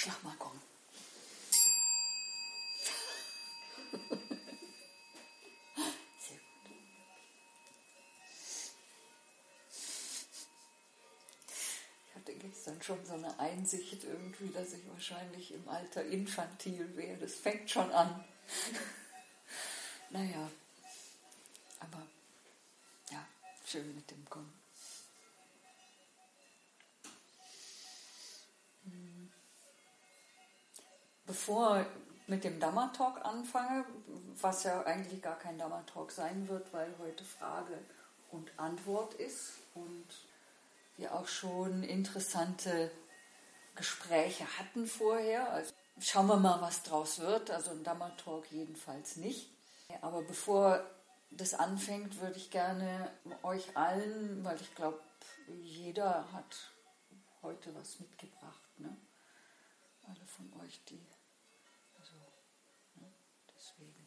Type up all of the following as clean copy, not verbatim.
schlag mal Gong. Sehr gut. Ich hatte gestern schon so eine Einsicht irgendwie, dass ich wahrscheinlich im Alter infantil wäre. Das fängt schon an. Naja, aber ja, schön mit dem Gong. Bevor ich mit dem Dhamma-Talk anfange, was ja eigentlich gar kein Dhamma-Talk sein wird, weil heute Frage und Antwort ist und wir auch schon interessante Gespräche hatten vorher. Also schauen wir mal, was draus wird. Also ein Dhamma-Talk jedenfalls nicht. Aber bevor das anfängt, würde ich gerne euch allen, weil ich glaube, jeder hat heute was mitgebracht, ne? Alle von euch, die, also, ne? Deswegen.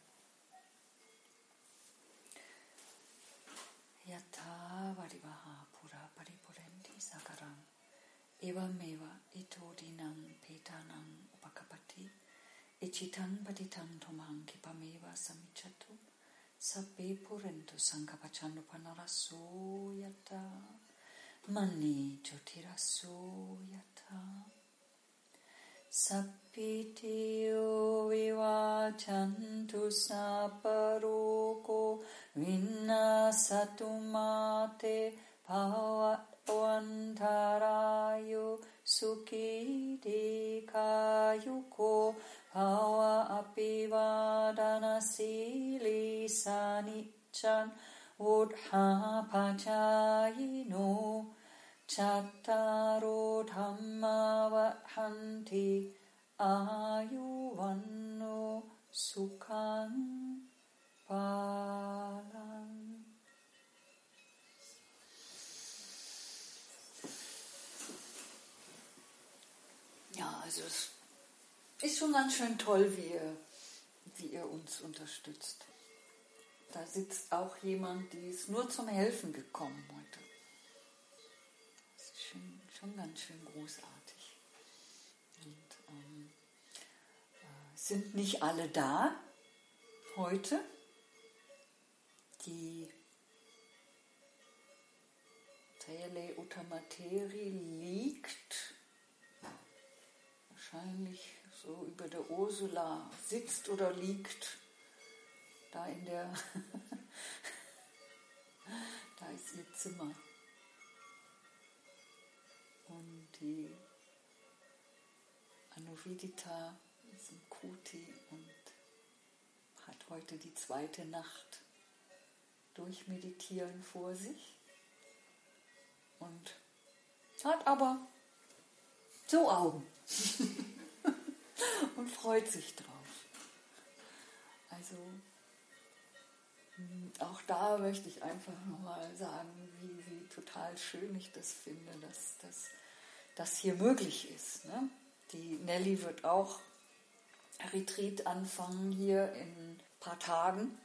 Yata varivaha pura paripurenti sakaram evameva itodinam petanam upakapati ichitang patitam tomang kipameva samichatu sabbe purentu sankapachanu panaraso yata mani jyotiraso yata Sappitiyo vivachantu saparoko vinnasatu mate bhavantarayo sukhi dekayuko bhava apivadana sili sanichan vodha pachayino Chattaro dhamma vadhanti ayuvanno sukhang palang. Ja, also es ist schon ganz schön toll, wie ihr uns unterstützt. Da sitzt auch jemand, die ist nur zum Helfen gekommen heute. Schon ganz schön großartig. Und sind nicht alle da heute. Die Tele Utamateri liegt wahrscheinlich so über der Ursula, sitzt oder liegt da in der, da ist ihr Zimmer. Und die Anuvidita ist im Kuti und hat heute die 2. Nacht durchmeditieren vor sich und hat aber so Augen und freut sich drauf. Also auch da möchte ich einfach nochmal sagen, wie total schön ich das finde, dass das hier möglich ist. Ne? Die Nelly wird auch Retreat anfangen hier in ein paar Tagen,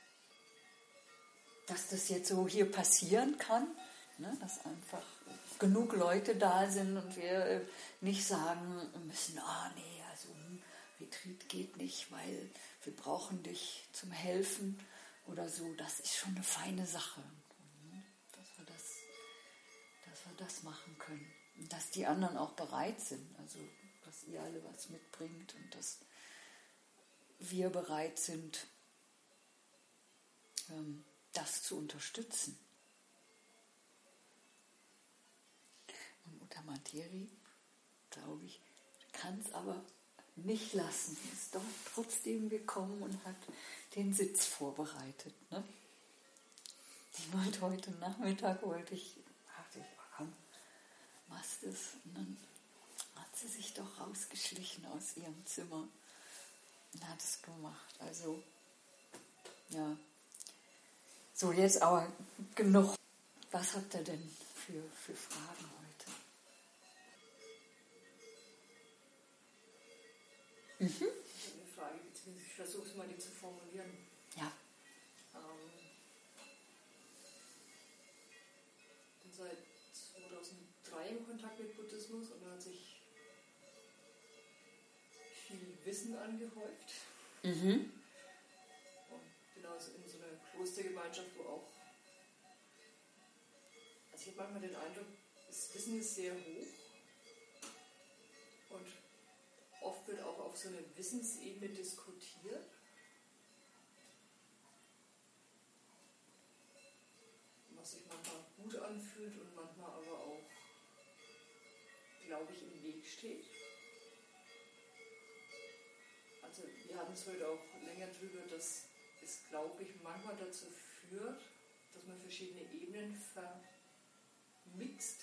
dass das jetzt so hier passieren kann, ne? Dass einfach genug Leute da sind und wir nicht sagen müssen, nee, also Retreat geht nicht, weil wir brauchen dich zum Helfen oder so. Das ist schon eine feine Sache, dass wir das machen können. Und dass die anderen auch bereit sind, also dass ihr alle was mitbringt und dass wir bereit sind, das zu unterstützen. Und Uttamateri, glaube ich, kann es aber nicht lassen. Ist doch trotzdem gekommen und hat den Sitz vorbereitet. Ne? Die wollte heute Nachmittag, dachte ich, komm, machst es. Und dann hat sie sich doch rausgeschlichen aus ihrem Zimmer und hat es gemacht. Also, ja. So, jetzt aber genug. Was habt ihr denn für Fragen heute? Eine Frage, beziehungsweise ich versuche es mal die zu formulieren. Ja. Ich bin seit 2003 im Kontakt mit Buddhismus und hat sich Wissen angehäuft. Mhm. Und bin also in so einer Klostergemeinschaft, wo auch, also ich habe manchmal den Eindruck, das Wissen ist sehr hoch und oft wird auch auf so einer Wissensebene diskutiert. Was sich manchmal gut anfühlt und manchmal aber auch, glaube ich, im Weg steht. Also wir hatten es heute auch länger drüber, dass es, glaube ich, manchmal dazu führt, dass man verschiedene Ebenen vermixt.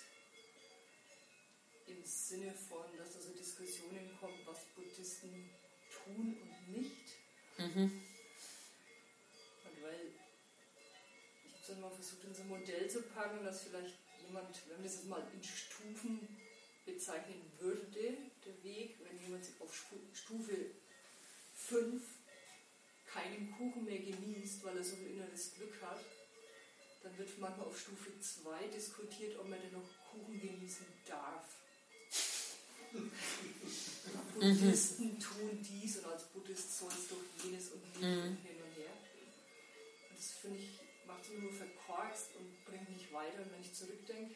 Im Sinne von, dass da so Diskussionen kommen, was Buddhisten tun und nicht. Mhm. Und weil ich habe dann mal versucht, in so ein Modell zu packen, dass vielleicht jemand, wenn man das jetzt mal in Stufen bezeichnen würde, der Weg, wenn jemand sich auf Stufe 5 keinen Kuchen mehr genießt, weil er so ein inneres Glück hat, dann wird manchmal auf Stufe 2 diskutiert, ob man denn noch Kuchen genießen darf. Buddhisten tun dies und als Buddhist sollst du jenes und jenes und hin und her. Und das finde ich, macht es nur verkorkst und bringt nicht weiter. Und wenn ich zurückdenke,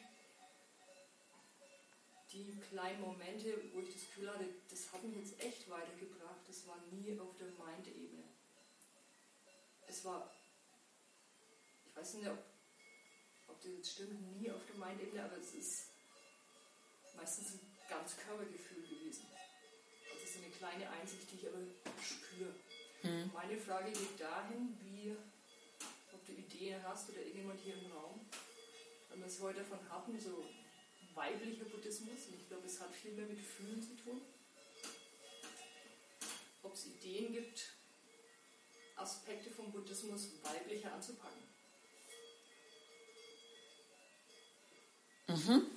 die kleinen Momente, wo ich das Gefühl hatte, das hat mich jetzt echt weitergebracht, das war nie auf der Mind-Ebene. Es war, ich weiß nicht, ob das jetzt stimmt, nie auf der Mind-Ebene, aber es ist meistens ein ganz Körpergefühl gewesen. Also so eine kleine Einsicht, die ich aber spüre. Meine Frage geht dahin, ob du Ideen hast oder irgendjemand hier im Raum, wenn wir es heute davon hatten, so weiblicher Buddhismus, und ich glaube, es hat viel mehr mit Fühlen zu tun, ob es Ideen gibt, Aspekte vom Buddhismus weiblicher anzupacken. Mhm.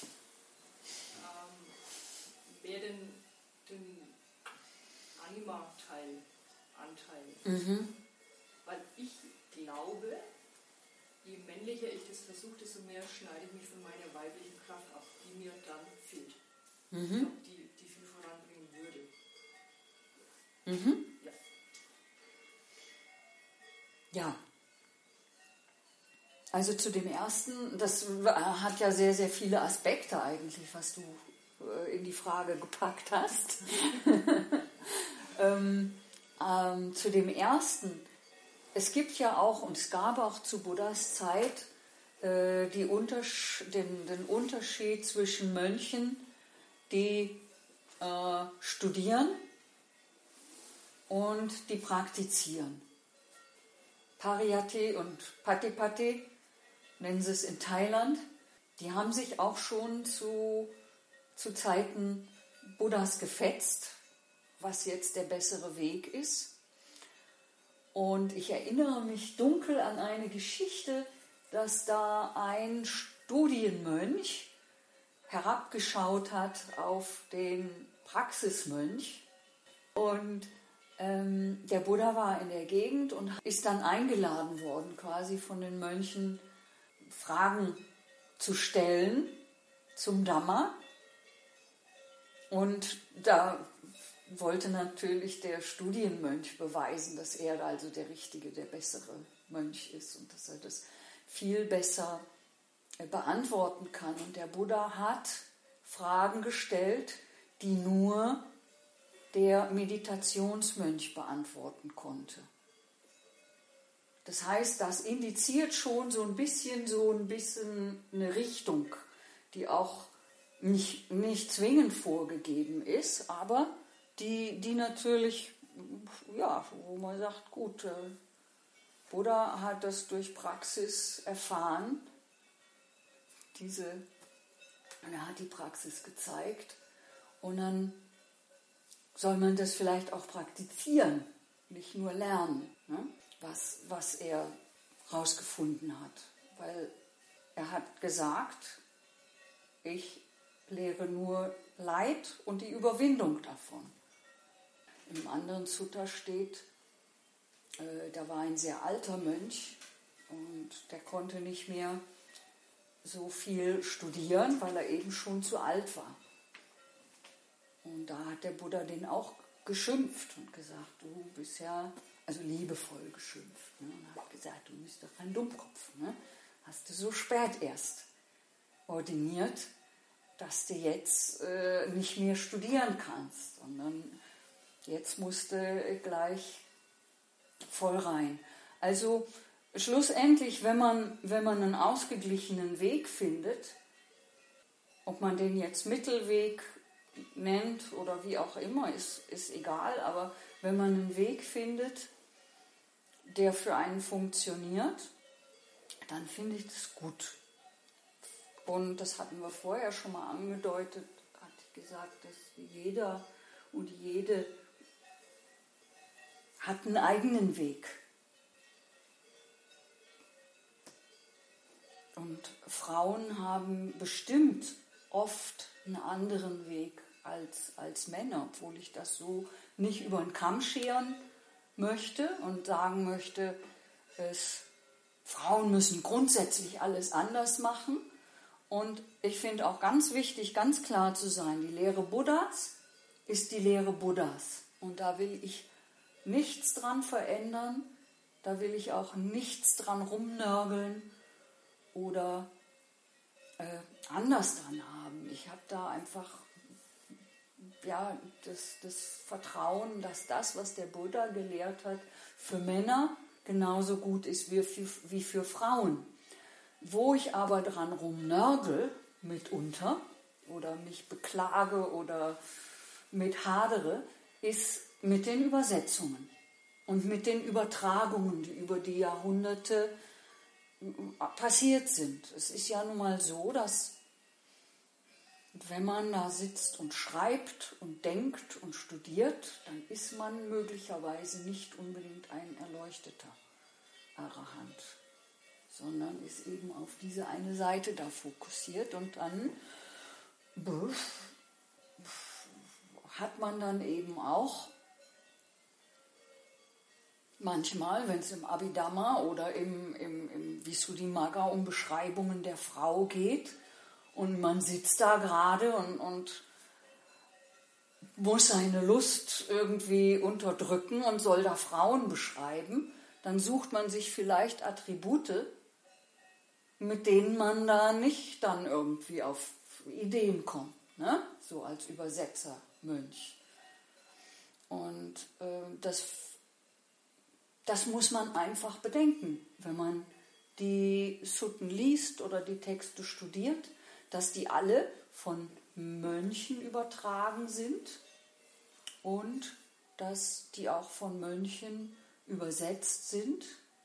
Wer den Anima-Anteil. Mhm. Weil ich glaube, je männlicher ich das versuche, desto mehr schneide ich mich von meiner weiblichen Kraft ab, die mir dann fehlt. Ich glaube, die viel voranbringen würde. Mhm. Ja. Ja. Also zu dem ersten, das hat ja sehr, sehr viele Aspekte eigentlich, was du in die Frage gepackt hast. Zu dem ersten, es gibt ja auch, und es gab auch zu Buddhas Zeit, den Unterschied zwischen Mönchen, die studieren und die praktizieren. Pariyatti und Patipatti nennen sie es in Thailand. Die haben sich auch schon zu Zeiten Buddhas gefetzt, was jetzt der bessere Weg ist. Und ich erinnere mich dunkel an eine Geschichte, dass da ein Studienmönch herabgeschaut hat auf den Praxismönch. Und der Buddha war in der Gegend und ist dann eingeladen worden, quasi von den Mönchen Fragen zu stellen zum Dhamma. Und da wollte natürlich der Studienmönch beweisen, dass er also der richtige, der bessere Mönch ist und dass er das viel besser beantworten kann. Und der Buddha hat Fragen gestellt, die nur der Meditationsmönch beantworten konnte. Das heißt, das indiziert schon so ein bisschen eine Richtung, die auch nicht zwingend vorgegeben ist, aber die natürlich, ja, wo man sagt, gut, Buddha hat das durch Praxis erfahren, er hat die Praxis gezeigt und dann soll man das vielleicht auch praktizieren, nicht nur lernen, ne? Was er herausgefunden hat. Weil er hat gesagt, ich lehre nur Leid und die Überwindung davon. Im anderen Sutta steht, da war ein sehr alter Mönch und der konnte nicht mehr so viel studieren, weil er eben schon zu alt war. Und da hat der Buddha den auch geschimpft und gesagt, du bist ja, also liebevoll geschimpft, ne? Und hat gesagt, du bist doch ein Dummkopf, ne? Hast du so spät erst ordiniert, dass du jetzt nicht mehr studieren kannst, sondern jetzt musst du gleich voll rein. Also schlussendlich, wenn man einen ausgeglichenen Weg findet, ob man den jetzt Mittelweg nennt oder wie auch immer, ist egal, aber wenn man einen Weg findet, der für einen funktioniert, dann finde ich das gut. Und das hatten wir vorher schon mal angedeutet, hatte ich gesagt, dass jeder und jede hat einen eigenen Weg. Und Frauen haben bestimmt oft einen anderen Weg als Männer, obwohl ich das so nicht über den Kamm scheren möchte und sagen möchte, Frauen müssen grundsätzlich alles anders machen. Und ich finde auch ganz wichtig, ganz klar zu sein, die Lehre Buddhas ist die Lehre Buddhas. Und da will ich nichts dran verändern, da will ich auch nichts dran rumnörgeln oder anders dran haben. Ich habe da einfach das Vertrauen, dass das, was der Buddha gelehrt hat, für Männer genauso gut ist wie für Frauen. Wo ich aber dran rumnörgel mitunter oder mich beklage oder mit hadere, ist mit den Übersetzungen und mit den Übertragungen, die über die Jahrhunderte passiert sind. Es ist ja nun mal so, dass wenn man da sitzt und schreibt und denkt und studiert, dann ist man möglicherweise nicht unbedingt ein Erleuchteter Arahant, sondern ist eben auf diese eine Seite da fokussiert und dann hat man dann eben auch manchmal, wenn es im Abhidhamma oder im Visuddhimagga um Beschreibungen der Frau geht und man sitzt da gerade und muss seine Lust irgendwie unterdrücken und soll da Frauen beschreiben, dann sucht man sich vielleicht Attribute, mit denen man da nicht dann irgendwie auf Ideen kommt, ne? So als Übersetzermönch. Und das muss man einfach bedenken, wenn man die Sutten liest oder die Texte studiert, dass die alle von Mönchen übertragen sind und dass die auch von Mönchen übersetzt sind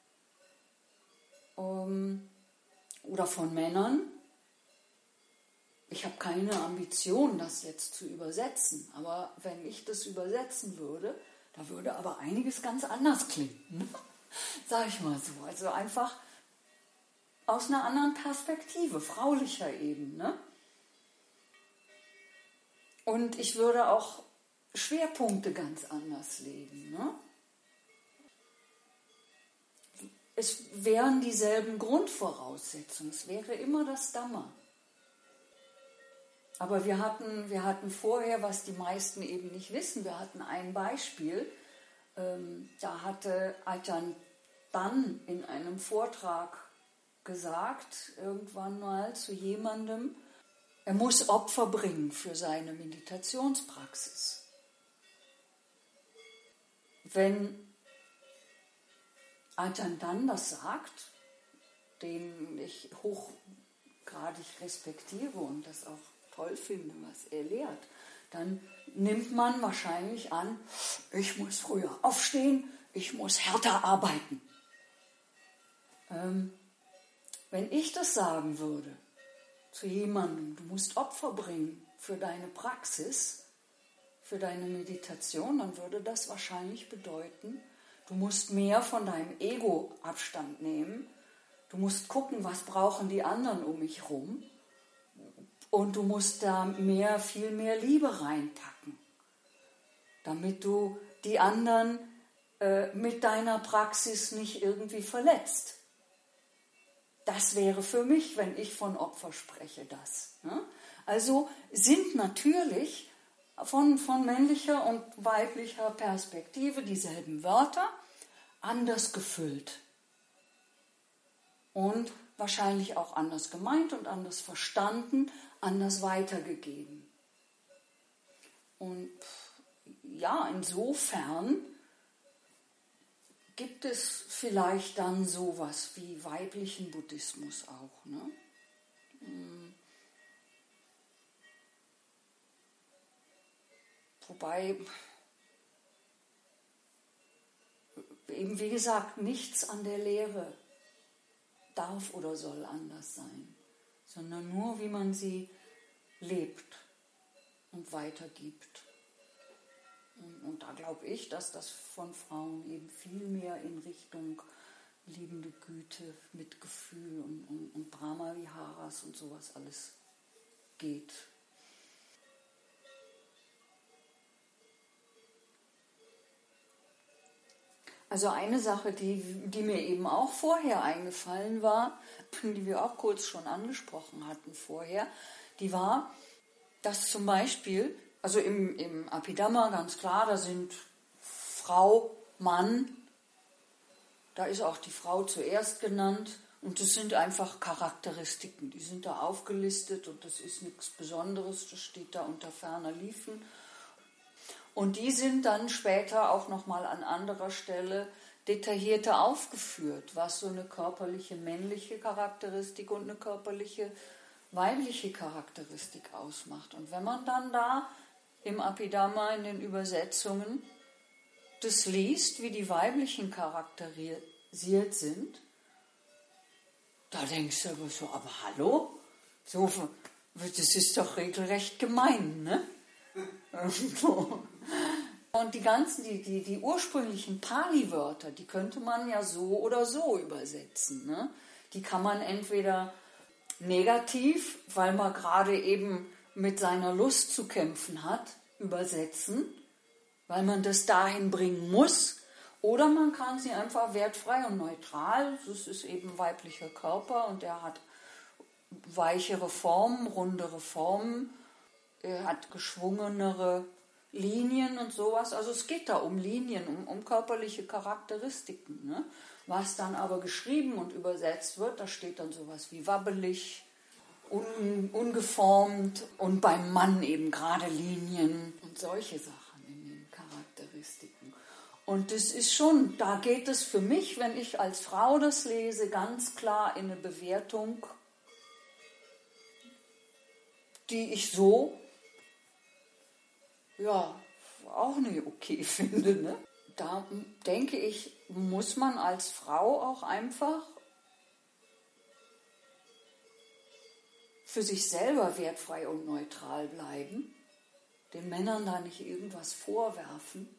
oder von Männern. Ich habe keine Ambition, das jetzt zu übersetzen, aber wenn ich das übersetzen würde, da würde aber einiges ganz anders klingen, ne? Sag ich mal so. Also einfach aus einer anderen Perspektive, fraulicher eben, ne? Und ich würde auch Schwerpunkte ganz anders legen, ne? Es wären dieselben Grundvoraussetzungen, es wäre immer das Dhamma. Aber wir hatten vorher, was die meisten eben nicht wissen, wir hatten ein Beispiel, da hatte Ajahn Dann in einem Vortrag gesagt, irgendwann mal zu jemandem, er muss Opfer bringen für seine Meditationspraxis. Wenn Ajahn Dann das sagt, den ich hochgradig respektiere und das auch toll finde, was er lehrt, dann nimmt man wahrscheinlich an, ich muss früher aufstehen, ich muss härter arbeiten. Wenn ich das sagen würde zu jemandem, du musst Opfer bringen für deine Praxis, für deine Meditation, dann würde das wahrscheinlich bedeuten, du musst mehr von deinem Ego Abstand nehmen, du musst gucken, was brauchen die anderen um mich herum und du musst da viel mehr Liebe reinpacken, damit du die anderen mit deiner Praxis nicht irgendwie verletzt. Das wäre für mich, wenn ich von Opfer spreche, das. Ne? Also sind natürlich von männlicher und weiblicher Perspektive dieselben Wörter, anders gefüllt. Und wahrscheinlich auch anders gemeint und anders verstanden, anders weitergegeben. Und ja, insofern gibt es vielleicht dann sowas wie weiblichen Buddhismus auch, ne? Wobei eben, wie gesagt, nichts an der Lehre darf oder soll anders sein, sondern nur, wie man sie lebt und weitergibt. Und da glaube ich, dass das von Frauen eben viel mehr in Richtung liebende Güte, Mitgefühl und Brahma-Viharas und sowas alles geht. Also eine Sache, die mir eben auch vorher eingefallen war, die wir auch kurz schon angesprochen hatten vorher, die war, dass zum Beispiel, also im Abhidhamma ganz klar, da sind Frau, Mann, da ist auch die Frau zuerst genannt und das sind einfach Charakteristiken, die sind da aufgelistet und das ist nichts Besonderes, das steht da unter ferner Liefen. Und die sind dann später auch nochmal an anderer Stelle detaillierter aufgeführt, was so eine körperliche männliche Charakteristik und eine körperliche weibliche Charakteristik ausmacht. Und wenn man dann da im Abhidhamma in den Übersetzungen das liest, wie die weiblichen charakterisiert sind, da denkst du aber so, aber hallo? So, das ist doch regelrecht gemein, ne? Und die ganzen, die ursprünglichen Pali-Wörter, die könnte man ja so oder so übersetzen, ne? Die kann man entweder negativ, weil man gerade eben mit seiner Lust zu kämpfen hat, übersetzen, weil man das dahin bringen muss, oder man kann sie einfach wertfrei und neutral, das ist eben weiblicher Körper und er hat weichere Formen, rundere Formen, er hat geschwungenere Linien und sowas. Also es geht da um Linien, um körperliche Charakteristiken. Ne? Was dann aber geschrieben und übersetzt wird, da steht dann sowas wie wabbelig, ungeformt und beim Mann eben gerade Linien und solche Sachen in den Charakteristiken. Und das ist schon, da geht es für mich, wenn ich als Frau das lese, ganz klar in eine Bewertung, die ich so ja auch nicht okay finde. Ne? Da denke ich, muss man als Frau auch einfach für sich selber wertfrei und neutral bleiben, den Männern da nicht irgendwas vorwerfen,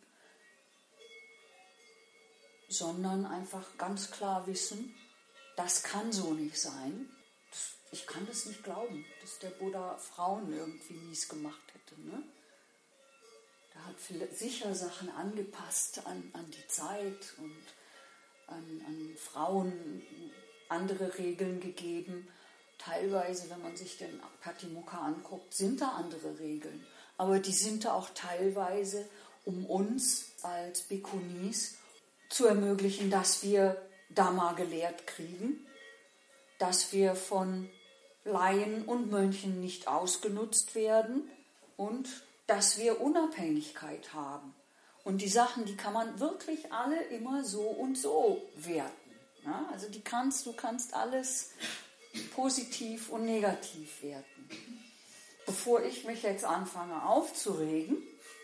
sondern einfach ganz klar wissen, das kann so nicht sein. Ich kann das nicht glauben, dass der Buddha Frauen irgendwie mies gemacht hätte. Ne? Der hat sicher Sachen angepasst an die Zeit und an Frauen andere Regeln gegeben. Teilweise, wenn man sich den Patimokkha anguckt, sind da andere Regeln. Aber die sind da auch teilweise, um uns als Bhikkhunis zu ermöglichen, dass wir Dhamma gelehrt kriegen, dass wir von Laien und Mönchen nicht ausgenutzt werden und dass wir Unabhängigkeit haben. Und die Sachen, die kann man wirklich alle immer so und so werten. Ja? Also du kannst alles positiv und negativ werten. Bevor ich mich jetzt anfange aufzuregen,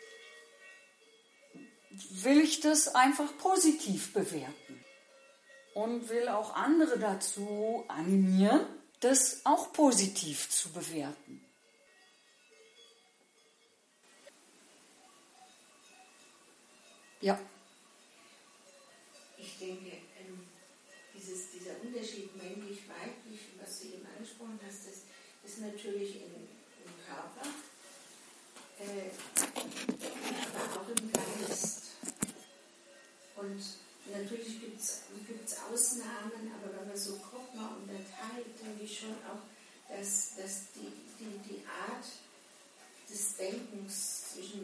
will ich das einfach positiv bewerten und will auch andere dazu animieren, das auch positiv zu bewerten. Ja. Ich denke, dieser Unterschied männlich-weiblich, was du eben angesprochen hast, das ist natürlich im Körper, aber auch im Geist. Und natürlich gibt es Ausnahmen, aber wenn man so grob mal unterteilt, denke ich schon auch, dass die Art des Denkens zwischen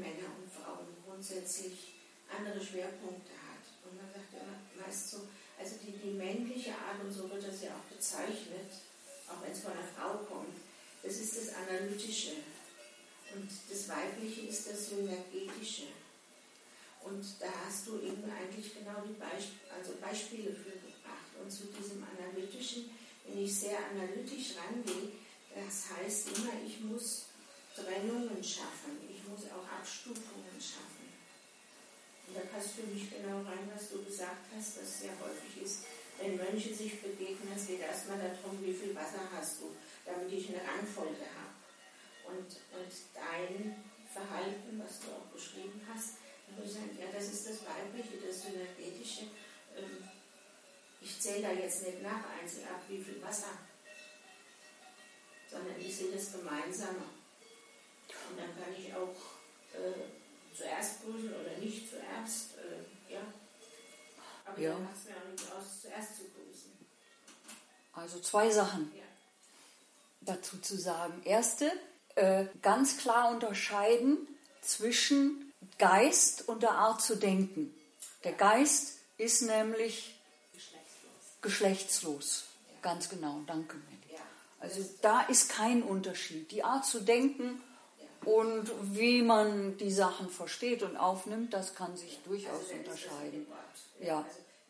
grundsätzlich andere Schwerpunkte hat. Und man sagt immer, weißt du, also die männliche Art, und so wird das ja auch bezeichnet, auch wenn es von einer Frau kommt, das ist das Analytische. Und das Weibliche ist das Synergetische. Und da hast du eben eigentlich genau die Beispiele für gebracht. Und zu diesem Analytischen, wenn ich sehr analytisch rangehe, das heißt immer, ich muss Trennungen schaffen, ich muss auch Abstufungen schaffen. Und da passt für mich genau rein, was du gesagt hast, was sehr häufig ist. Wenn Mönche sich begegnen, es geht erstmal darum, wie viel Wasser hast du, damit ich eine Rangfolge habe. Und dein Verhalten, was du auch beschrieben hast, dann würde ich sagen, ja, das ist das Weibliche, das Synergetische. Ich zähle da jetzt nicht nach einzeln ab, wie viel Wasser, sondern ich sehe das Gemeinsame. Und dann kann ich auch zuerst prüfen oder nicht zuerst, ja. Aber ja. dann macht es mir auch nicht aus, zuerst zu prüfen. Also 2 Sachen dazu zu sagen. Erste, ganz klar unterscheiden zwischen Geist und der Art zu denken. Der Geist ist nämlich geschlechtslos. Ja. Ganz genau, danke, Melli. Ja. Also da ist kein Unterschied. Die Art zu denken und wie man die Sachen versteht und aufnimmt, das kann sich durchaus unterscheiden. Ja.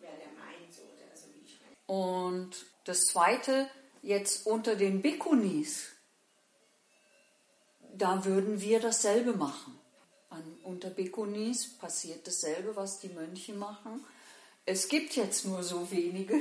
Und das Zweite, jetzt unter den Bhikkhunis, da würden wir dasselbe machen. Unter Bhikkhunis passiert dasselbe, was die Mönche machen. Es gibt jetzt nur so wenige,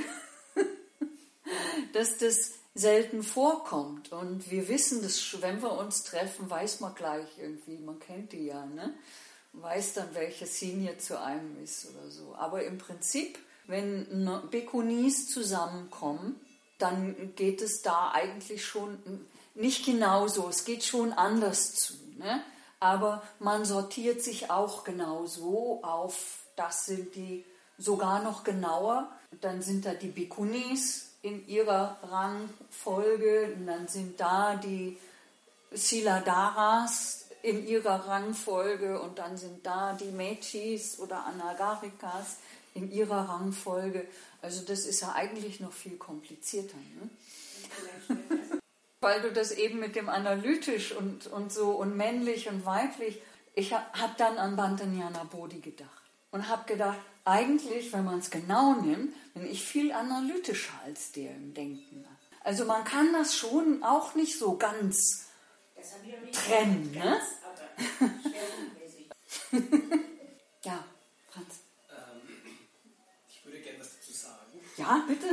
dass das selten vorkommt. Und wir wissen das, wenn wir uns treffen, weiß man gleich irgendwie, man kennt die ja, ne? Weiß dann, welche Senior zu einem ist oder so. Aber im Prinzip, wenn Bhikkhunis zusammenkommen, dann geht es da eigentlich schon nicht genauso, es geht schon anders zu, ne? Aber man sortiert sich auch genauso auf, das sind die sogar noch genauer, dann sind da die Bhikkhunis in ihrer Rangfolge, und dann sind da die Siladharas in ihrer Rangfolge und dann sind da die Mechis oder Anagarikas in ihrer Rangfolge. Also das ist ja eigentlich noch viel komplizierter, ne? Weil du das eben mit dem analytisch und so und männlich und weiblich, ich habe dann an Bhantanyana Bodhi gedacht und habe gedacht, eigentlich, wenn man es genau nimmt, bin ich viel analytischer als der im Denken. Also man kann das schon auch nicht so ganz trennen, ne? Ja, Franz. Ich würde gerne was dazu sagen. Ja, bitte.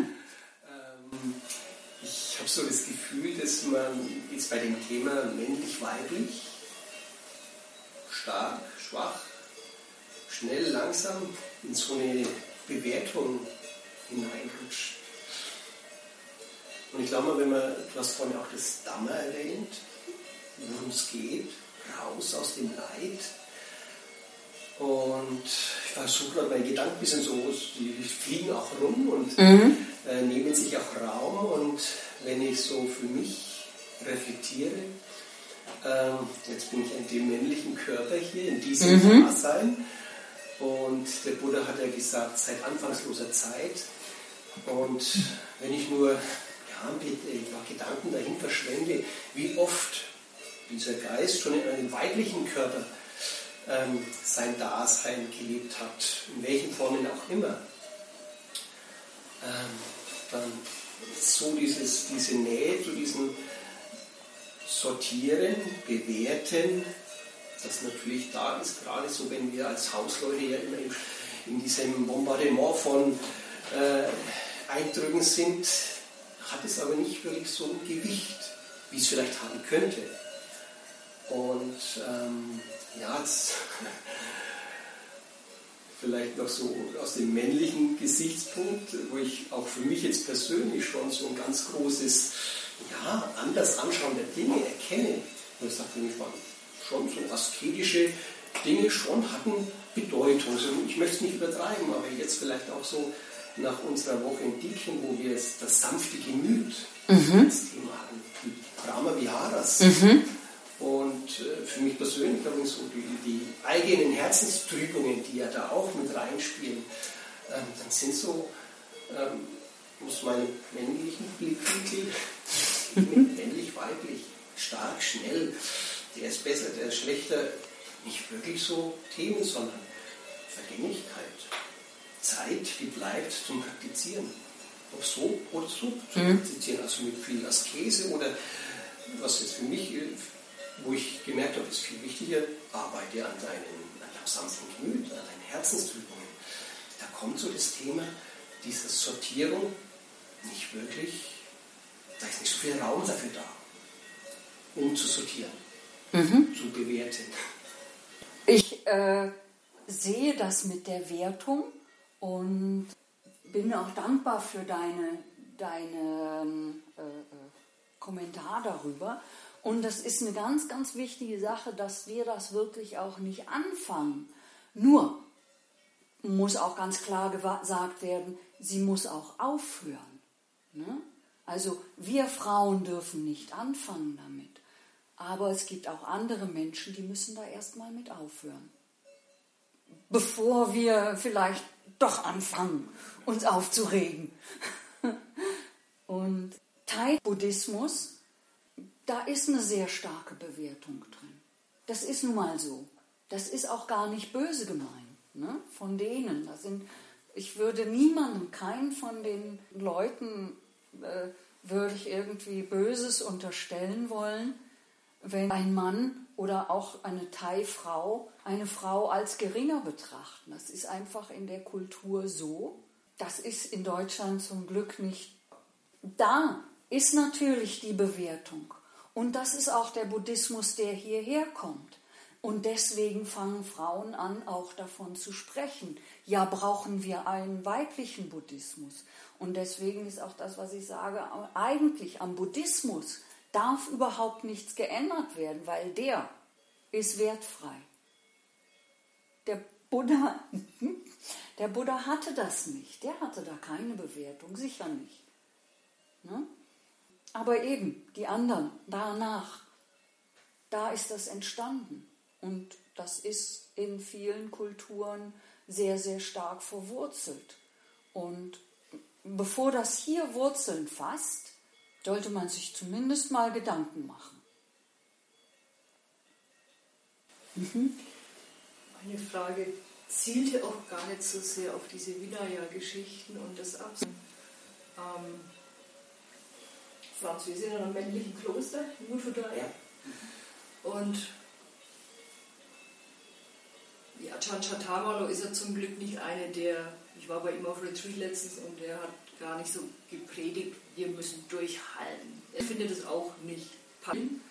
Ich habe so das Gefühl, dass man jetzt bei dem Thema männlich-weiblich, stark, schwach, schnell, langsam in so eine Bewertung hineinrutscht. Und ich glaube mal, du hast vorhin auch das Dhamma erwähnt, worum es geht, raus aus dem Leid. Und ich versuche gerade meine Gedanken ein bisschen so, die fliegen auch rum und nehmen sich auch Raum. Und wenn ich so für mich reflektiere, jetzt bin ich in dem männlichen Körper hier, in diesem Dasein. Und der Buddha hat ja gesagt, seit anfangsloser Zeit. Und wenn ich nur ein paar Gedanken dahin verschwende, wie oft dieser Geist schon in einem weiblichen Körper sein Dasein gelebt hat, in welchen Formen auch immer, dann so diese Nähe zu diesem Sortieren, Bewerten, das natürlich da ist, gerade so, wenn wir als Hausleute ja immer in diesem Bombardement von Eindrücken sind, hat es aber nicht wirklich so ein Gewicht, wie es vielleicht haben könnte. Und jetzt vielleicht noch so aus dem männlichen Gesichtspunkt, wo ich auch für mich jetzt persönlich schon so ein ganz großes, anders Anschauen der Dinge erkenne. Und ich sage, für mich waren schon so asketische Dinge hatten Bedeutung. Also ich möchte es nicht übertreiben, aber jetzt vielleicht auch so nach unserer Woche in Deakin, wo wir das sanfte Gemüt als Thema hatten, die Brahma Viharas. Und für mich persönlich, glaube ich, so die eigenen Herzenstrübungen, die ja da auch mit reinspielen, dann sind so, aus meinem männlichen Blickwinkel, männlich-weiblich, stark, schnell, der ist besser, der ist schlechter, nicht wirklich so Themen, sondern Vergänglichkeit, Zeit, die bleibt zum Praktizieren. Ob so oder so zu praktizieren, also mit viel Askese oder was jetzt für mich, wo ich gemerkt habe, ist viel wichtiger, arbeite an deinem sanften Gemüt, an deinen Herzenstrübungen. Da kommt so das Thema dieser Sortierung nicht wirklich, da ist nicht so viel Raum dafür da, um zu sortieren, zu bewerten. Ich sehe das mit der Wertung und bin auch dankbar für deinen Kommentar darüber. Und das ist eine ganz, ganz wichtige Sache, dass wir das wirklich auch nicht anfangen. Nur muss auch ganz klar gesagt werden, sie muss auch aufhören. Ne? Also wir Frauen dürfen nicht anfangen damit. Aber es gibt auch andere Menschen, die müssen da erstmal mit aufhören. Bevor wir vielleicht doch anfangen, uns aufzuregen. Und Thai-Buddhismus, da ist eine sehr starke Bewertung drin. Das ist nun mal so. Das ist auch gar nicht böse gemeint, ne? Von denen. Ich würde niemandem, keinen von den Leuten, würde ich irgendwie Böses unterstellen wollen, wenn ein Mann oder auch eine Thai-Frau eine Frau als geringer betrachten. Das ist einfach in der Kultur so. Das ist in Deutschland zum Glück nicht. Da ist natürlich die Bewertung. Und das ist auch der Buddhismus, der hierher kommt. Und deswegen fangen Frauen an, auch davon zu sprechen. Ja, brauchen wir einen weiblichen Buddhismus? Und deswegen ist auch das, was ich sage, eigentlich am Buddhismus darf überhaupt nichts geändert werden, weil der ist wertfrei. Der Buddha hatte das nicht. Der hatte da keine Bewertung, sicher nicht. Ne? Aber eben, die anderen, danach, da ist das entstanden. Und das ist in vielen Kulturen sehr, sehr stark verwurzelt. Und bevor das hier Wurzeln fasst, sollte man sich zumindest mal Gedanken machen. Meine Frage zielte auch gar nicht so sehr auf diese Vinaya-Geschichten und das Absehen. Franz, wir sind in einem männlichen Kloster, Mutodaya. Und ja, Ajahn Tamalo ist ja zum Glück nicht eine, ich war bei ihm auf Retreat letztens und der hat gar nicht so gepredigt, wir müssen durchhalten. Er findet es auch nicht passend.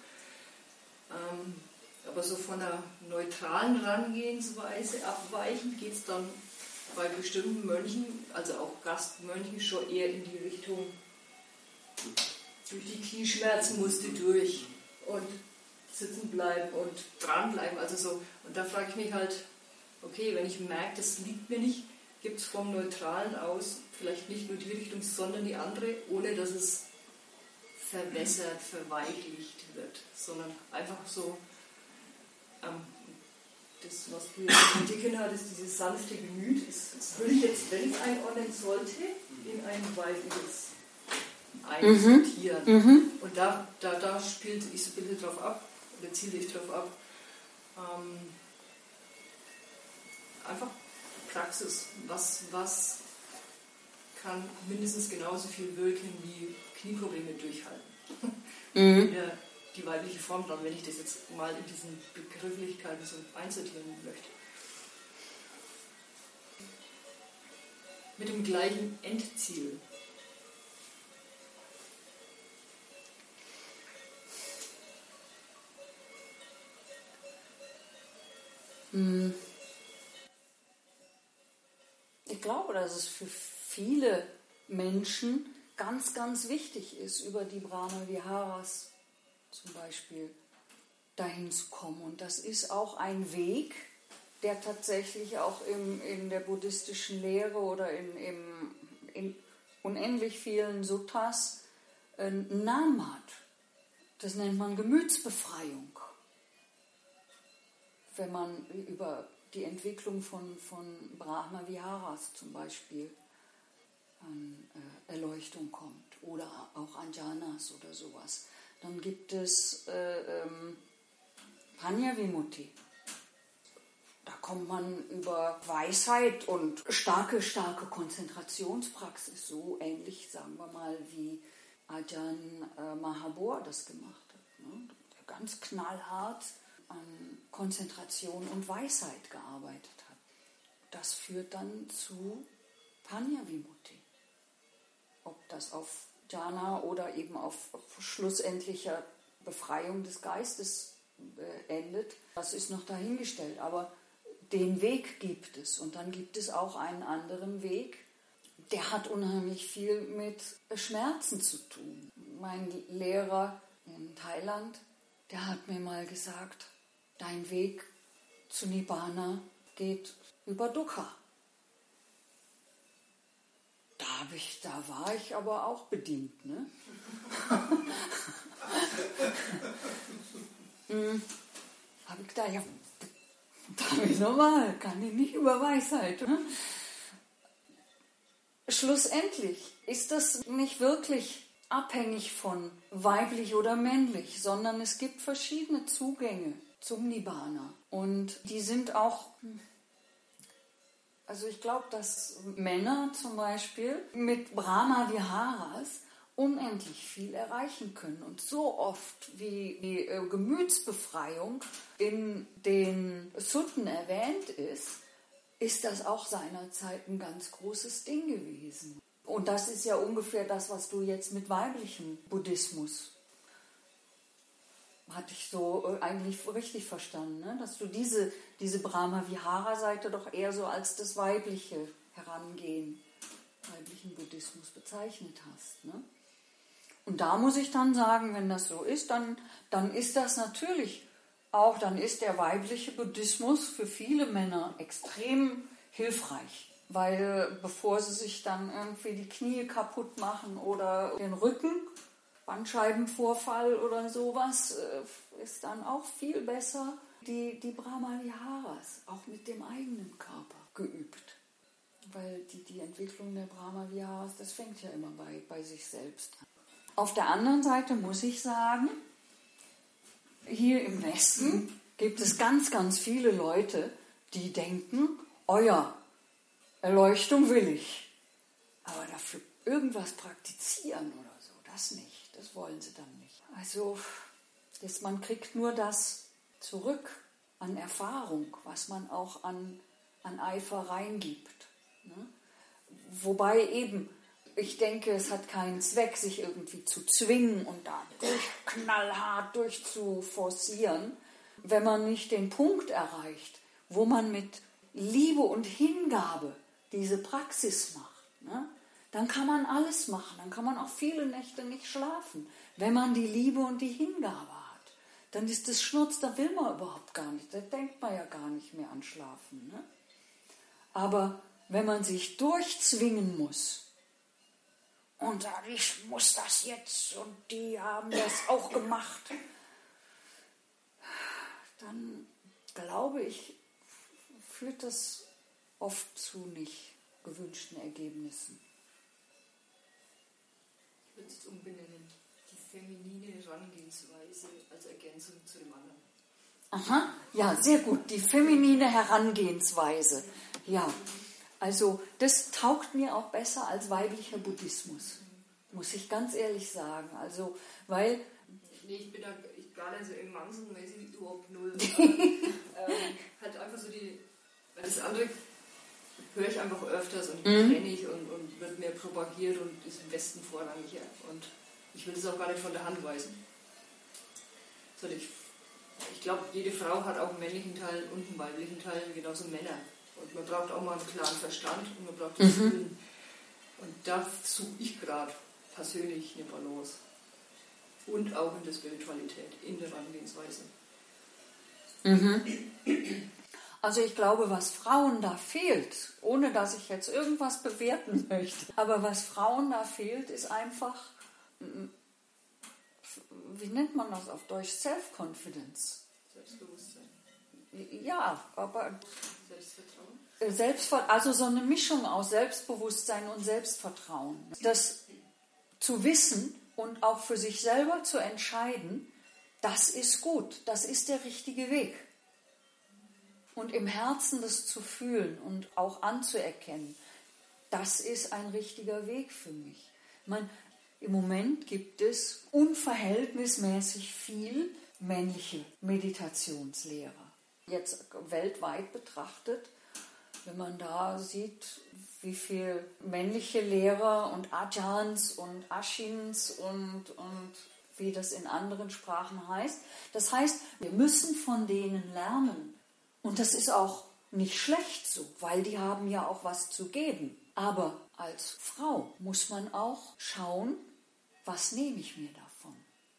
Aber so von einer neutralen Herangehensweise abweichend geht es dann bei bestimmten Mönchen, also auch Gastmönchen, schon eher in die Richtung, durch die Knieschmerzen musste durch und sitzen bleiben und dranbleiben. Also so. Und da frage ich mich halt, okay, wenn ich merke, das liegt mir nicht, gibt es vom Neutralen aus vielleicht nicht nur die Richtung, sondern die andere, ohne dass es verwässert, verweichlicht wird, sondern einfach so, das, was du jetzt entdecken hattest, dieses sanfte Gemüt, das würde ich jetzt, wenn ich einordnen sollte, in ein weibliches einsortieren. Und da spielt ich so ein bisschen drauf ab, oder ziele ich drauf ab, einfach Praxis. Was kann mindestens genauso viel wirken wie Knieprobleme durchhalten? Die weibliche Form dann, wenn ich das jetzt mal in diesen Begrifflichkeiten so einsortieren möchte. Mit dem gleichen Endziel. Ich glaube, dass es für viele Menschen ganz, ganz wichtig ist, über die Brahma-Viharas zum Beispiel dahin zu kommen. Und das ist auch ein Weg, der tatsächlich auch in der buddhistischen Lehre oder in unendlich vielen Suttas einen Namen hat. Das nennt man Gemütsbefreiung. wenn man über die Entwicklung von Brahma Viharas zum Beispiel an Erleuchtung kommt oder auch an Jhanas oder sowas, dann gibt es Panya Vimutti. Da kommt man über Weisheit und starke Konzentrationspraxis, so ähnlich, sagen wir mal, wie Ajahn Mahabua das gemacht hat. Ne? Der ganz knallhart an Konzentration und Weisheit gearbeitet hat. Das führt dann zu Panya Vimutti. Ob das auf Jhana oder eben auf schlussendlicher Befreiung des Geistes endet, das ist noch dahingestellt. Aber den Weg gibt es. Und dann gibt es auch einen anderen Weg, der hat unheimlich viel mit Schmerzen zu tun. Mein Lehrer in Thailand, der hat mir mal gesagt, dein Weg zu Nibbana geht über Dukkha. Da war ich aber auch bedient, ne? Habe ich gedacht, ja, das ist normal, kann ich nicht über Weisheit. Ne? Schlussendlich ist das nicht wirklich abhängig von weiblich oder männlich, sondern es gibt verschiedene Zugänge zum Nibbana. Und die sind auch, also ich glaube, dass Männer zum Beispiel mit Brahma Viharas unendlich viel erreichen können. Und so oft wie Gemütsbefreiung in den Sutten erwähnt ist das auch seinerzeit ein ganz großes Ding gewesen. Und das ist ja ungefähr das, was du jetzt mit weiblichem Buddhismus, hatte ich so eigentlich richtig verstanden, ne? Dass du diese Brahma-Vihara-Seite doch eher so als das weibliche Herangehen, weiblichen Buddhismus bezeichnet hast, ne? Und da muss ich dann sagen, wenn das so ist, dann ist das natürlich auch, dann ist der weibliche Buddhismus für viele Männer extrem hilfreich. Weil bevor sie sich dann irgendwie die Knie kaputt machen oder den Rücken, Bandscheibenvorfall oder sowas, ist dann auch viel besser die Brahma Viharas, auch mit dem eigenen Körper geübt. Weil die Entwicklung der Brahma Viharas, das fängt ja immer bei sich selbst an. Auf der anderen Seite muss ich sagen, hier im Westen gibt es ganz, ganz viele Leute, die denken, oh ja, Erleuchtung will ich, aber dafür irgendwas praktizieren oder so, das nicht, das wollen sie dann nicht. Also man kriegt nur das zurück an Erfahrung, was man auch an Eifer reingibt. Ne? Wobei eben, ich denke, es hat keinen Zweck, sich irgendwie zu zwingen und da knallhart durchzuforcieren, wenn man nicht den Punkt erreicht, wo man mit Liebe und Hingabe diese Praxis macht. Ne? Dann kann man alles machen, dann kann man auch viele Nächte nicht schlafen, wenn man die Liebe und die Hingabe hat. Dann ist das Schnurz, da will man überhaupt gar nicht, da denkt man ja gar nicht mehr an Schlafen. Ne? Aber wenn man sich durchzwingen muss, und sagt, ich muss das jetzt und die haben das auch gemacht, dann glaube ich, führt das oft zu nicht gewünschten Ergebnissen. Ich würde es umbenennen, die feminine Herangehensweise als Ergänzung zu dem anderen. Aha, ja, sehr gut, die feminine Herangehensweise, ja. Also das taugt mir auch besser als weiblicher Buddhismus, muss ich ganz ehrlich sagen. Also, weil... Nee, ich bin da gar nicht so im Mansenmäßig überhaupt null. Halt einfach so weil das andere höre ich einfach öfters und kenne ich und wird mehr propagiert und ist im Westen vorrangiger. Und ich will das auch gar nicht von der Hand weisen. Sondern ich glaube, jede Frau hat auch einen männlichen Teil und einen weiblichen Teil, genauso Männer. Und man braucht auch mal einen klaren Verstand und man braucht das Fühlen. Und da suche ich gerade persönlich eine Balance. Und auch in der Spiritualität, in der Herangehensweise. Also ich glaube, was Frauen da fehlt, ohne dass ich jetzt irgendwas bewerten möchte, aber was Frauen da fehlt, ist einfach, wie nennt man das auf Deutsch, Self-Confidence. Selbstbewusstsein. Ja, aber Selbstvertrauen. also so eine Mischung aus Selbstbewusstsein und Selbstvertrauen. Das zu wissen und auch für sich selber zu entscheiden, das ist gut, das ist der richtige Weg. Und im Herzen das zu fühlen und auch anzuerkennen, das ist ein richtiger Weg für mich. Ich meine, im Moment gibt es unverhältnismäßig viel männliche Meditationslehrer. Jetzt weltweit betrachtet, wenn man da sieht, wie viele männliche Lehrer und Ajahns und Ashins und wie das in anderen Sprachen heißt. Das heißt, wir müssen von denen lernen. Und das ist auch nicht schlecht so, weil die haben ja auch was zu geben. Aber als Frau muss man auch schauen, was nehme ich mir davon.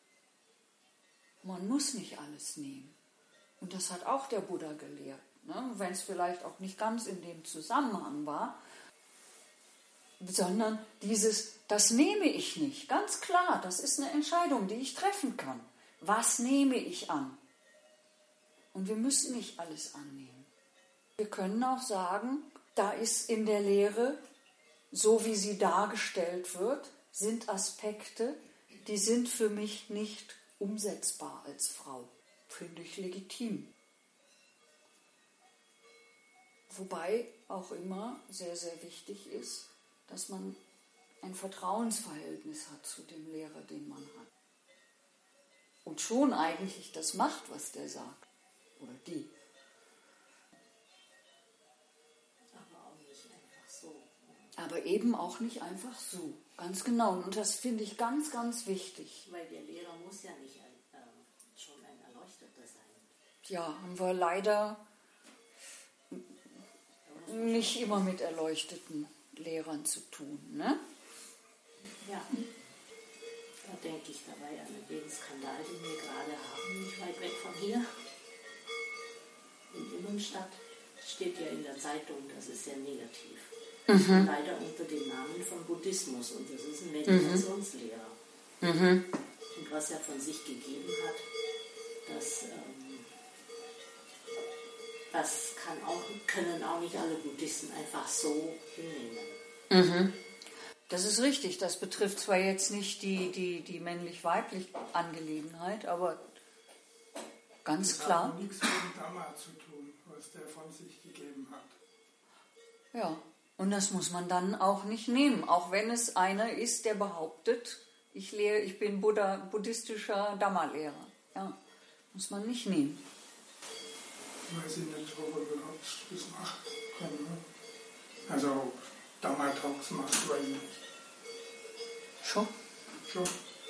Man muss nicht alles nehmen. Und das hat auch der Buddha gelehrt. Ne? Wenn es vielleicht auch nicht ganz in dem Zusammenhang war, sondern das nehme ich nicht. Ganz klar, das ist eine Entscheidung, die ich treffen kann. Was nehme ich an? Und wir müssen nicht alles annehmen. Wir können auch sagen, da ist in der Lehre, so wie sie dargestellt wird, sind Aspekte, die sind für mich nicht umsetzbar als Frau. Finde ich legitim. Wobei auch immer sehr, sehr wichtig ist, dass man ein Vertrauensverhältnis hat zu dem Lehrer, den man hat. Und schon eigentlich das macht, was der sagt. Oder die. Aber auch nicht einfach so. Aber eben auch nicht einfach so. Ganz genau. Und das finde ich ganz, ganz wichtig. Weil der Lehrer muss ja nicht schon ein Erleuchteter sein. Ja, haben wir leider nicht immer mit erleuchteten Lehrern zu tun. Ne? Ja. Da denke ich dabei an den Skandal, den wir gerade haben, nicht weit weg von hier. In Immenstadt steht ja in der Zeitung, das ist sehr negativ. Leider unter dem Namen von Buddhismus, und das ist ein Meditationslehrer. Und was er von sich gegeben hat, das können auch nicht alle Buddhisten einfach so hinnehmen. Das ist richtig. Das betrifft zwar jetzt nicht die männlich-weibliche Angelegenheit, aber ganz klar. Das hat nichts mit dem Dhamma zu tun, was der von sich gegeben hat. Ja, und das muss man dann auch nicht nehmen, auch wenn es einer ist, der behauptet, ich bin buddhistischer Dhamma-Lehrer. Ja, muss man nicht nehmen. Weiß ich nicht, ob er überhaupt das machen kann. Ne? Also Dhamma-Talks machst du eigentlich. Schon? Schon.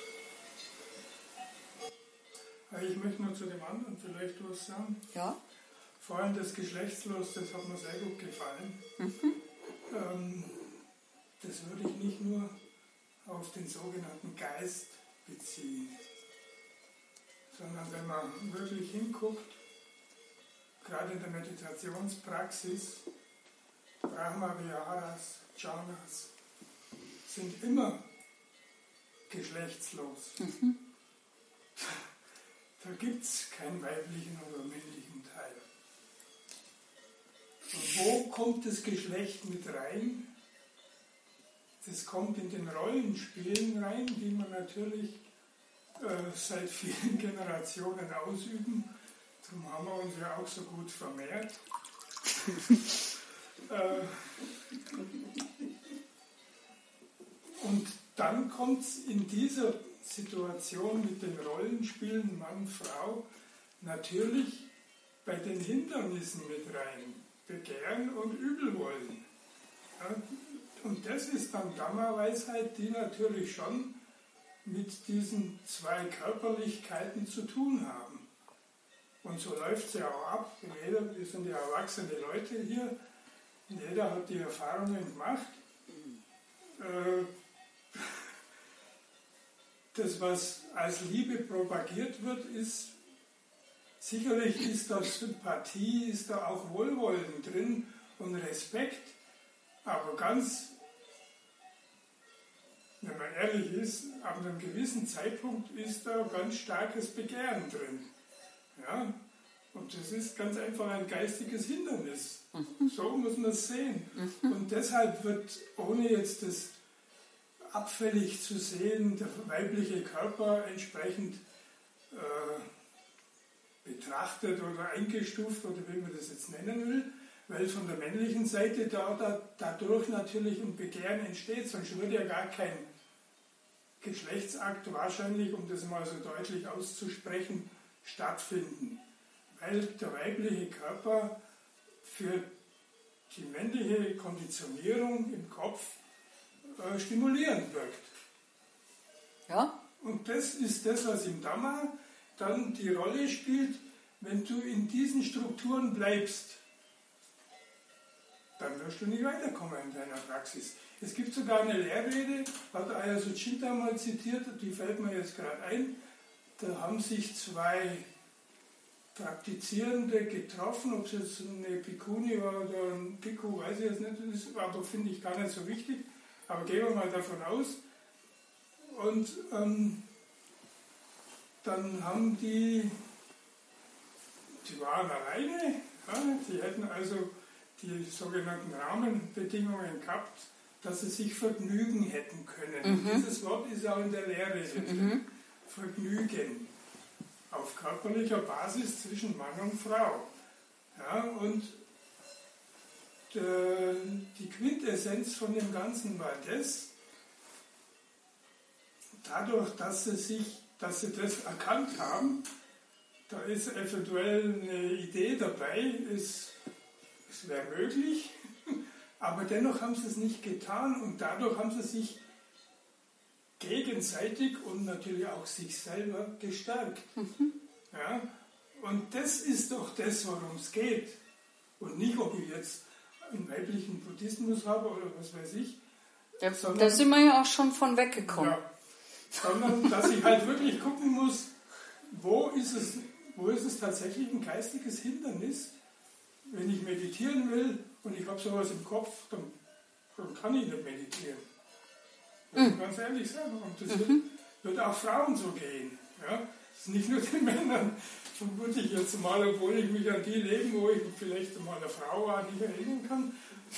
Ich möchte nur zu dem anderen vielleicht was sagen. Ja. Vor allem das Geschlechtslos, das hat mir sehr gut gefallen. Das würde ich nicht nur auf den sogenannten Geist beziehen, sondern wenn man wirklich hinguckt, gerade in der Meditationspraxis, Brahma Viharas, Jhanas, sind immer geschlechtslos. Da gibt es keinen weiblichen oder männlichen Teil. Und wo kommt das Geschlecht mit rein? Das kommt in den Rollenspielen rein, die man natürlich seit vielen Generationen ausüben. Darum haben wir uns ja auch so gut vermehrt. Und dann kommt es in dieser Situation mit den Rollenspielen Mann, Frau natürlich bei den Hindernissen mit rein. Begehren und Übelwollen. Ja, und das ist dann Dhamma-Weisheit, die natürlich schon mit diesen zwei Körperlichkeiten zu tun haben. Und so läuft es ja auch ab. Wir sind ja erwachsene Leute hier. Jeder hat die Erfahrungen gemacht. Das, was als Liebe propagiert wird, sicherlich ist da Sympathie, ist da auch Wohlwollen drin und Respekt. Aber wenn man ehrlich ist, ab einem gewissen Zeitpunkt ist da ganz starkes Begehren drin. Ja? Und das ist ganz einfach ein geistiges Hindernis. So muss man es sehen. Und deshalb wird, ohne jetzt das abfällig zu sehen, der weibliche Körper entsprechend betrachtet oder eingestuft oder wie man das jetzt nennen will, weil von der männlichen Seite dadurch natürlich ein Begehren entsteht, sonst würde ja gar kein Geschlechtsakt wahrscheinlich, um das mal so deutlich auszusprechen, stattfinden. Weil der weibliche Körper für die männliche Konditionierung im Kopf stimulierend wirkt. Ja? Und das ist das, was im Dhamma dann die Rolle spielt, wenn du in diesen Strukturen bleibst. Dann wirst du nicht weiterkommen in deiner Praxis. Es gibt sogar eine Lehrrede, hat Aya Suchinta mal zitiert, die fällt mir jetzt gerade ein. Da haben sich zwei Praktizierende getroffen, ob es jetzt eine Bhikkhuni war oder ein Bhikkhu, weiß ich jetzt nicht, aber finde ich gar nicht so wichtig. Aber gehen wir mal davon aus. Und dann haben die waren alleine, ja, die hätten also die sogenannten Rahmenbedingungen gehabt, dass sie sich vergnügen hätten können. Dieses Wort ist auch in der Lehre drin. Vergnügen. Auf körperlicher Basis zwischen Mann und Frau. Ja, und die Quintessenz von dem Ganzen war das, dadurch, dass sie das erkannt haben, da ist eventuell eine Idee dabei, es wäre möglich, aber dennoch haben sie es nicht getan und dadurch haben sie sich gegenseitig und natürlich auch sich selber gestärkt. Ja? Und das ist doch das, worum es geht. Und nicht, ob ich jetzt einen weiblichen Buddhismus habe oder was weiß ich. Da sind wir ja auch schon von weggekommen. Ja, sondern dass ich halt wirklich gucken muss, wo ist es tatsächlich ein geistiges Hindernis, wenn ich meditieren will und ich habe sowas im Kopf, dann kann ich nicht meditieren. Das muss ich ganz ehrlich sagen. Und das wird auch Frauen so gehen. Ja? Das ist nicht nur den Männern, vermute ich jetzt mal, obwohl ich mich an die leben, wo ich vielleicht mal eine Frau war, nicht erinnern kann.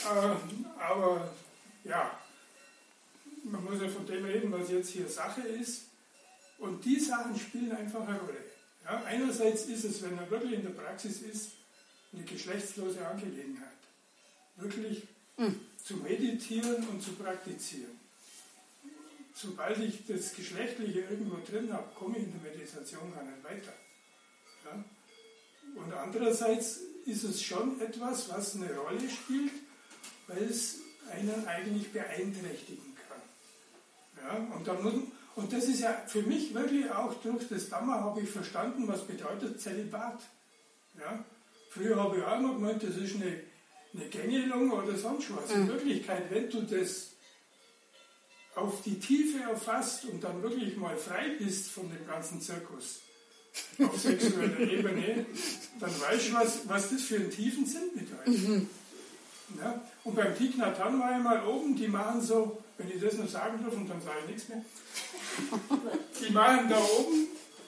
Aber ja, man muss ja von dem reden, was jetzt hier Sache ist. Und die Sachen spielen einfach eine Rolle. Ja, einerseits ist es, wenn er wirklich in der Praxis ist, eine geschlechtslose Angelegenheit. Wirklich zu meditieren und zu praktizieren. Sobald ich das Geschlechtliche irgendwo drin habe, komme ich in der Meditation gar nicht weiter. Ja? Und andererseits ist es schon etwas, was eine Rolle spielt, weil es einen eigentlich beeinträchtigen kann. Ja? Und das ist ja für mich wirklich auch durch das Dhamma habe ich verstanden, was bedeutet Zölibat. Ja? Früher habe ich auch immer gemeint, das ist eine Gängelung oder sonst was. In Wirklichkeit, wenn du das auf die Tiefe erfasst und dann wirklich mal frei bist von dem ganzen Zirkus auf sexueller Ebene, dann weißt du, was das für einen tiefen Sinn bedeutet. Ja? Und beim Thich Nhat Hanh war ich mal oben, die machen so, wenn ich das noch sagen darf, und dann sage ich nichts mehr, die machen da oben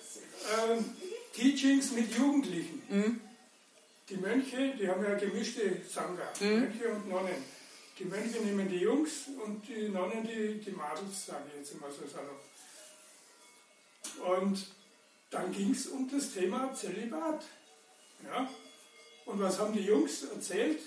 Teachings mit Jugendlichen. Die Mönche, die haben ja gemischte Sangha, Mönche und Nonnen. Die Mönche nehmen die Jungs und die Nonnen die Mädels, sage ich jetzt immer so salopp. Und dann ging es um das Thema Zölibat. Ja? Und was haben die Jungs erzählt?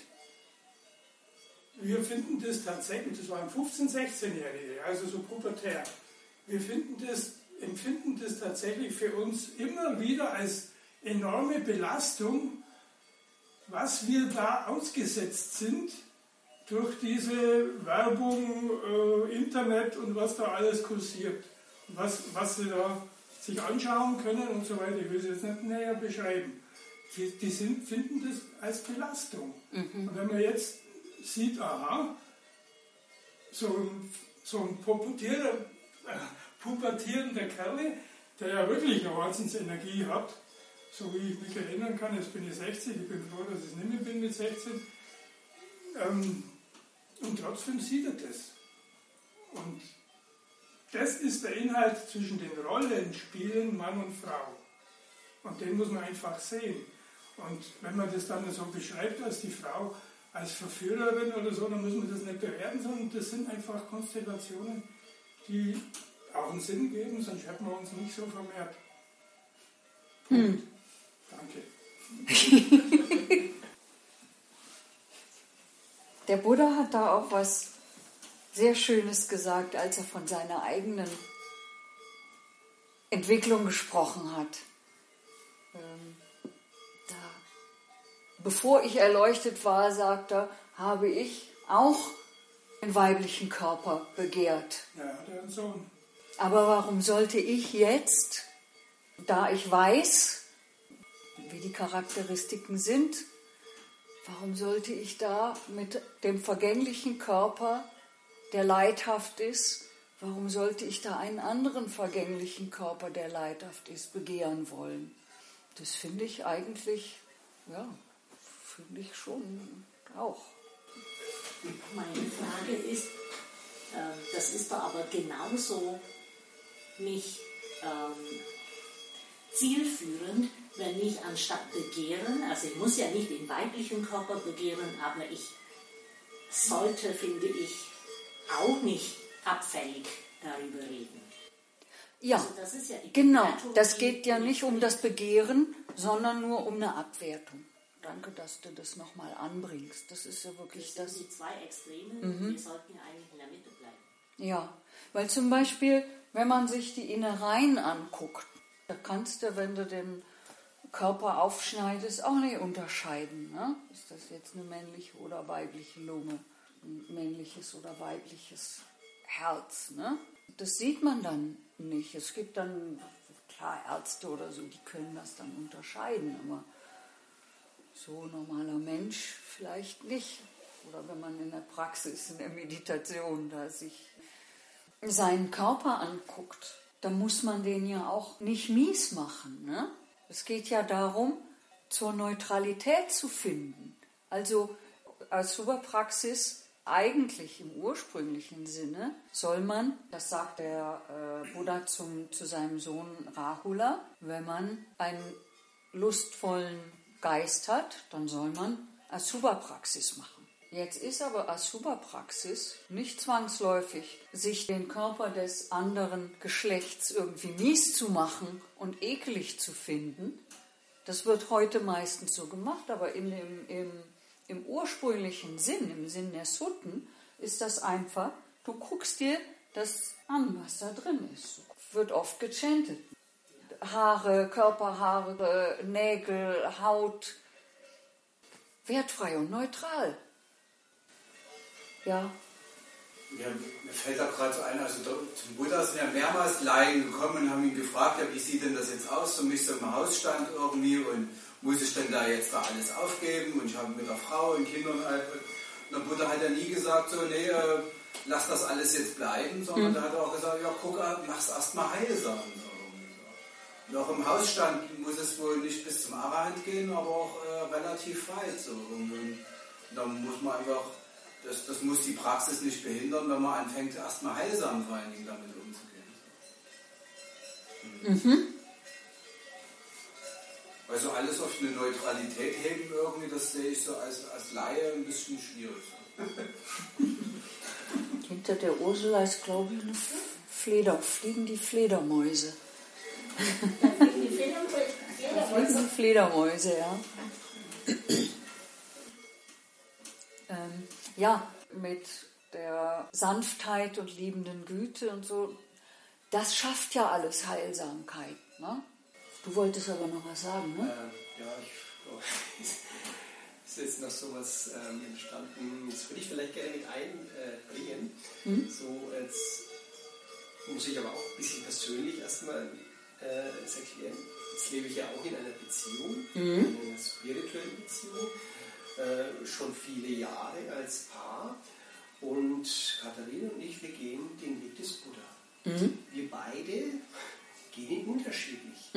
Wir finden das tatsächlich, das waren 15-, 16-Jährige, also so pubertär. Wir empfinden das tatsächlich für uns immer wieder als enorme Belastung, was wir da ausgesetzt sind durch diese Werbung, Internet und was da alles kursiert. Was sie da sich anschauen können und so weiter. Ich will es jetzt nicht näher beschreiben. Die finden das als Belastung. Und wenn man jetzt sieht, aha, so ein pubertierender Kerl, der ja wirklich eine Wahnsinnsenergie hat, so wie ich mich erinnern kann, jetzt bin ich 60, ich bin froh, dass ich nicht mehr bin mit 16, und trotzdem sieht er das. Und das ist der Inhalt zwischen den Rollenspielen Mann und Frau. Und den muss man einfach sehen. Und wenn man das dann so beschreibt als die Frau als Verführerin oder so, dann müssen wir das nicht bewerten, sondern das sind einfach Konstellationen, die auch einen Sinn geben, sonst hätten wir uns nicht so vermehrt. Danke. Der Buddha hat da auch was sehr Schönes gesagt, als er von seiner eigenen Entwicklung gesprochen hat. Bevor ich erleuchtet war, sagt er, habe ich auch den weiblichen Körper begehrt. Ja, er hat einen Sohn. Aber warum sollte ich jetzt, da ich weiß, wie die Charakteristiken sind, warum sollte ich da mit dem vergänglichen Körper, der leidhaft ist, warum sollte ich da einen anderen vergänglichen Körper, der leidhaft ist, begehren wollen? Das finde ich eigentlich, ja, finde ich schon auch. Meine Frage ist, das ist doch aber genauso nicht zielführend, wenn ich anstatt begehren, also ich muss ja nicht den weiblichen Körper begehren, aber ich sollte, finde ich, auch nicht abfällig darüber reden. Ja, also das ist ja die genau. Bewertung, Das geht ja nicht um das Begehren, sondern nur um eine Abwertung. Danke, dass du das nochmal anbringst. Das ist ja wirklich das sind die zwei Extreme. Wir sollten ja eigentlich in der Mitte bleiben. Ja, weil zum Beispiel, wenn man sich die Innereien anguckt, da kannst du, wenn du den Körper aufschneidest, auch nicht unterscheiden. Ne? Ist das jetzt eine männliche oder weibliche Lunge? Ein männliches oder weibliches Herz? Ne? Das sieht man dann nicht. Es gibt dann, klar, Ärzte oder so, die können das dann unterscheiden, aber so ein normaler Mensch vielleicht nicht. Oder wenn man in der Praxis, in der Meditation da sich seinen Körper anguckt, dann muss man den ja auch nicht mies machen. Ne? Es geht ja darum, zur Neutralität zu finden. Also als Subha-Praxis eigentlich im ursprünglichen Sinne soll man, das sagt der Buddha zu seinem Sohn Rahula, wenn man einen lustvollen Geist hat, dann soll man Asubha-Praxis machen. Jetzt ist aber Asubha-Praxis nicht zwangsläufig, sich den Körper des anderen Geschlechts irgendwie mies zu machen und ekelig zu finden. Das wird heute meistens so gemacht, aber im ursprünglichen Sinn, im Sinn der Sutten, ist das einfach, du guckst dir das an, was da drin ist. Wird oft gechantet. Haare, Körperhaare, Nägel, Haut, wertfrei und neutral. Ja. Ja, mir fällt da gerade so ein, also zum Buddha sind ja mehrmals Laien gekommen und haben ihn gefragt, ja, wie sieht denn das jetzt aus, so mich so im Hausstand irgendwie und muss ich denn da jetzt da alles aufgeben und ich habe mit der Frau und Kindern halt, und der Buddha hat ja nie gesagt, so, nee, lass das alles jetzt bleiben, sondern da hat er auch gesagt, ja, guck, mach's erstmal heilsam. Und auch im Hausstand muss es wohl nicht bis zum Arahant gehen, aber auch relativ weit. So. Und dann muss man einfach, das muss die Praxis nicht behindern, wenn man anfängt, erstmal heilsam vor allen Dingen damit umzugehen. Also alles auf eine Neutralität heben irgendwie, das sehe ich so als Laie ein bisschen schwierig. Hinter der Ursula ist, glaube ich, fliegen die Fledermäuse. Die Fledermäuse, ja. Ja, mit der Sanftheit und liebenden Güte und so, das schafft ja alles Heilsamkeit. Ne? Du wolltest aber noch was sagen, ne? Ist jetzt noch so was entstanden, das würde ich vielleicht gerne mit einbringen. So, jetzt muss ich aber auch ein bisschen persönlich erstmal das erklären. Jetzt lebe ich ja auch in einer Beziehung, in einer spirituellen Beziehung, schon viele Jahre als Paar. Und Katharina und ich, wir gehen den Weg des Buddha. Wir beide gehen ihn unterschiedlich.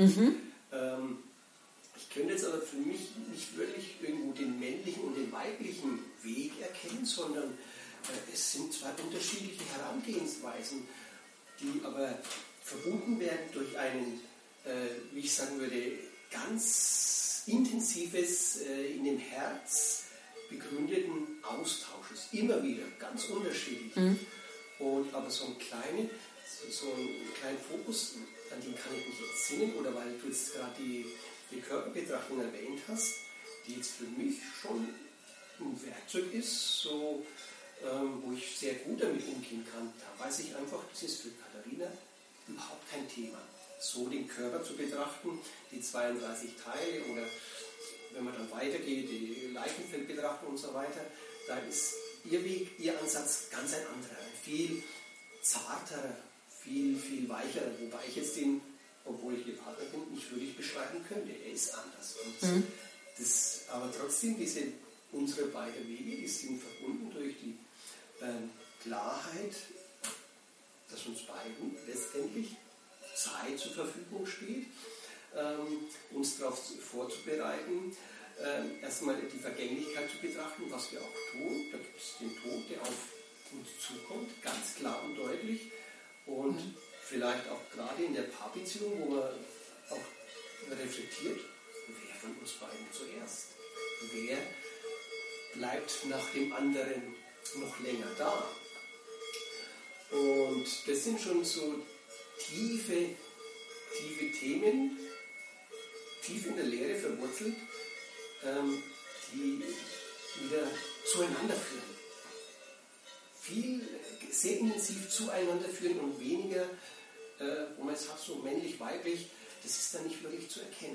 Ich könnte jetzt aber für mich nicht wirklich irgendwo den männlichen und den weiblichen Weg erkennen, sondern es sind zwei unterschiedliche Herangehensweisen, die aber verbunden werden durch einen, wie ich sagen würde, ganz intensives, in dem Herz begründeten Austausches. Immer wieder, ganz unterschiedlich. Aber so einen kleinen Fokus, an den kann ich mich jetzt sinnen, oder weil du jetzt gerade die Körperbetrachtung erwähnt hast, die jetzt für mich schon ein Werkzeug ist, so, wo ich sehr gut damit umgehen kann. Da weiß ich einfach, das ist für Katharina überhaupt kein Thema. So den Körper zu betrachten, die 32 Teile, oder wenn man dann weitergeht, die Leichenfeldbetrachtung und so weiter, da ist ihr Weg, ihr Ansatz ganz ein anderer, viel zarterer, viel, viel weicherer, wobei ich jetzt den, obwohl ich ihr Partner bin, nicht wirklich beschreiben könnte. Er ist anders. Und aber trotzdem, unsere beiden Wege, die sind verbunden durch die Klarheit, dass uns beiden letztendlich Zeit zur Verfügung steht, uns darauf vorzubereiten, erstmal die Vergänglichkeit zu betrachten, was wir auch tun. Da gibt es den Tod, der auf uns zukommt, ganz klar und deutlich. Und vielleicht auch gerade in der Paarbeziehung, wo man auch reflektiert, wer von uns beiden zuerst? Wer bleibt nach dem anderen noch länger da? Und das sind schon so tiefe Themen, tief in der Lehre verwurzelt, die wieder zueinander führen. Sehr intensiv zueinander führen und weniger, wo man sagt, so männlich-weiblich, das ist dann nicht wirklich zu erkennen.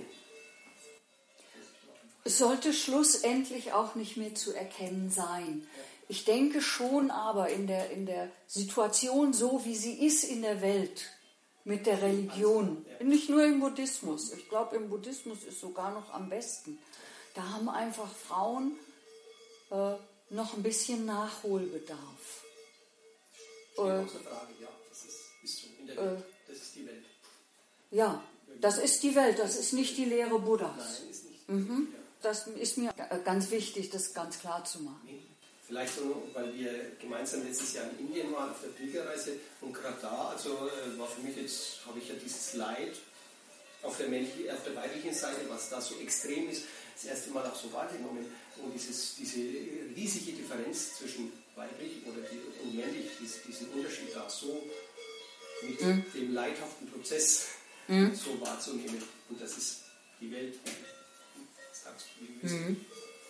Es sollte schlussendlich auch nicht mehr zu erkennen sein. Ich denke schon, aber in der Situation, so wie sie ist in der Welt, mit der Religion, nicht nur im Buddhismus, ich glaube, im Buddhismus ist sogar noch am besten, da haben einfach Frauen noch ein bisschen Nachholbedarf. Außer Frage, ja, das ist so in der Welt, das ist die Welt. Ja, das ist die Welt, das ist nicht die Lehre Buddhas. Nein, ist nicht. Das ist mir ganz wichtig, das ganz klar zu machen. Vielleicht so, weil wir gemeinsam letztes Jahr in Indien waren, auf der Pilgerreise, und gerade da, war für mich jetzt, habe ich ja dieses Leid auf der weiblichen Seite, was da so extrem ist, das erste Mal auch so wahrgenommen. Und diese riesige Differenz zwischen weiblich und männlich, diesen Unterschied da so mit dem leidhaften Prozess so wahrzunehmen. Und das ist die Welt. Sagst du, wie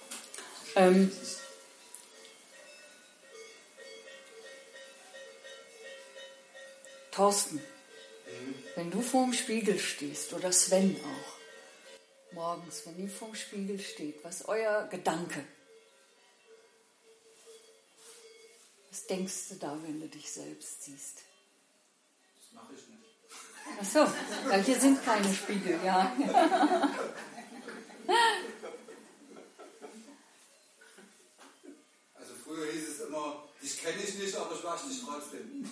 Thorsten, wenn du vorm Spiegel stehst, oder Sven auch, morgens, wenn ihr vorm Spiegel steht, was ist euer Gedanke? Was denkst du da, wenn du dich selbst siehst? Das mache ich nicht. Ach so, ja, hier sind keine Spiegel, ja. Also früher hieß es immer, dich kenne ich nicht, aber ich wasche dich trotzdem.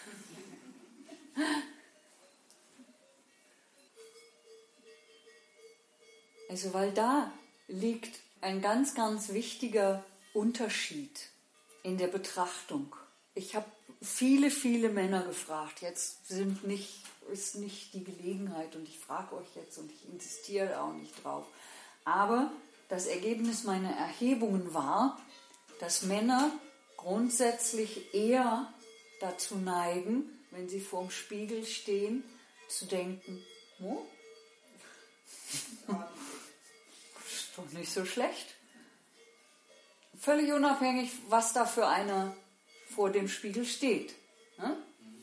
Also weil da liegt ein ganz, ganz wichtiger Unterschied in der Betrachtung. Ich habe viele, viele Männer gefragt. Jetzt ist nicht die Gelegenheit und ich frage euch jetzt und ich insistiere auch nicht drauf. Aber das Ergebnis meiner Erhebungen war, dass Männer grundsätzlich eher dazu neigen, wenn sie vorm Spiegel stehen, zu denken, oh, ist doch nicht so schlecht. Völlig unabhängig, was da für einer vor dem Spiegel steht. Ne?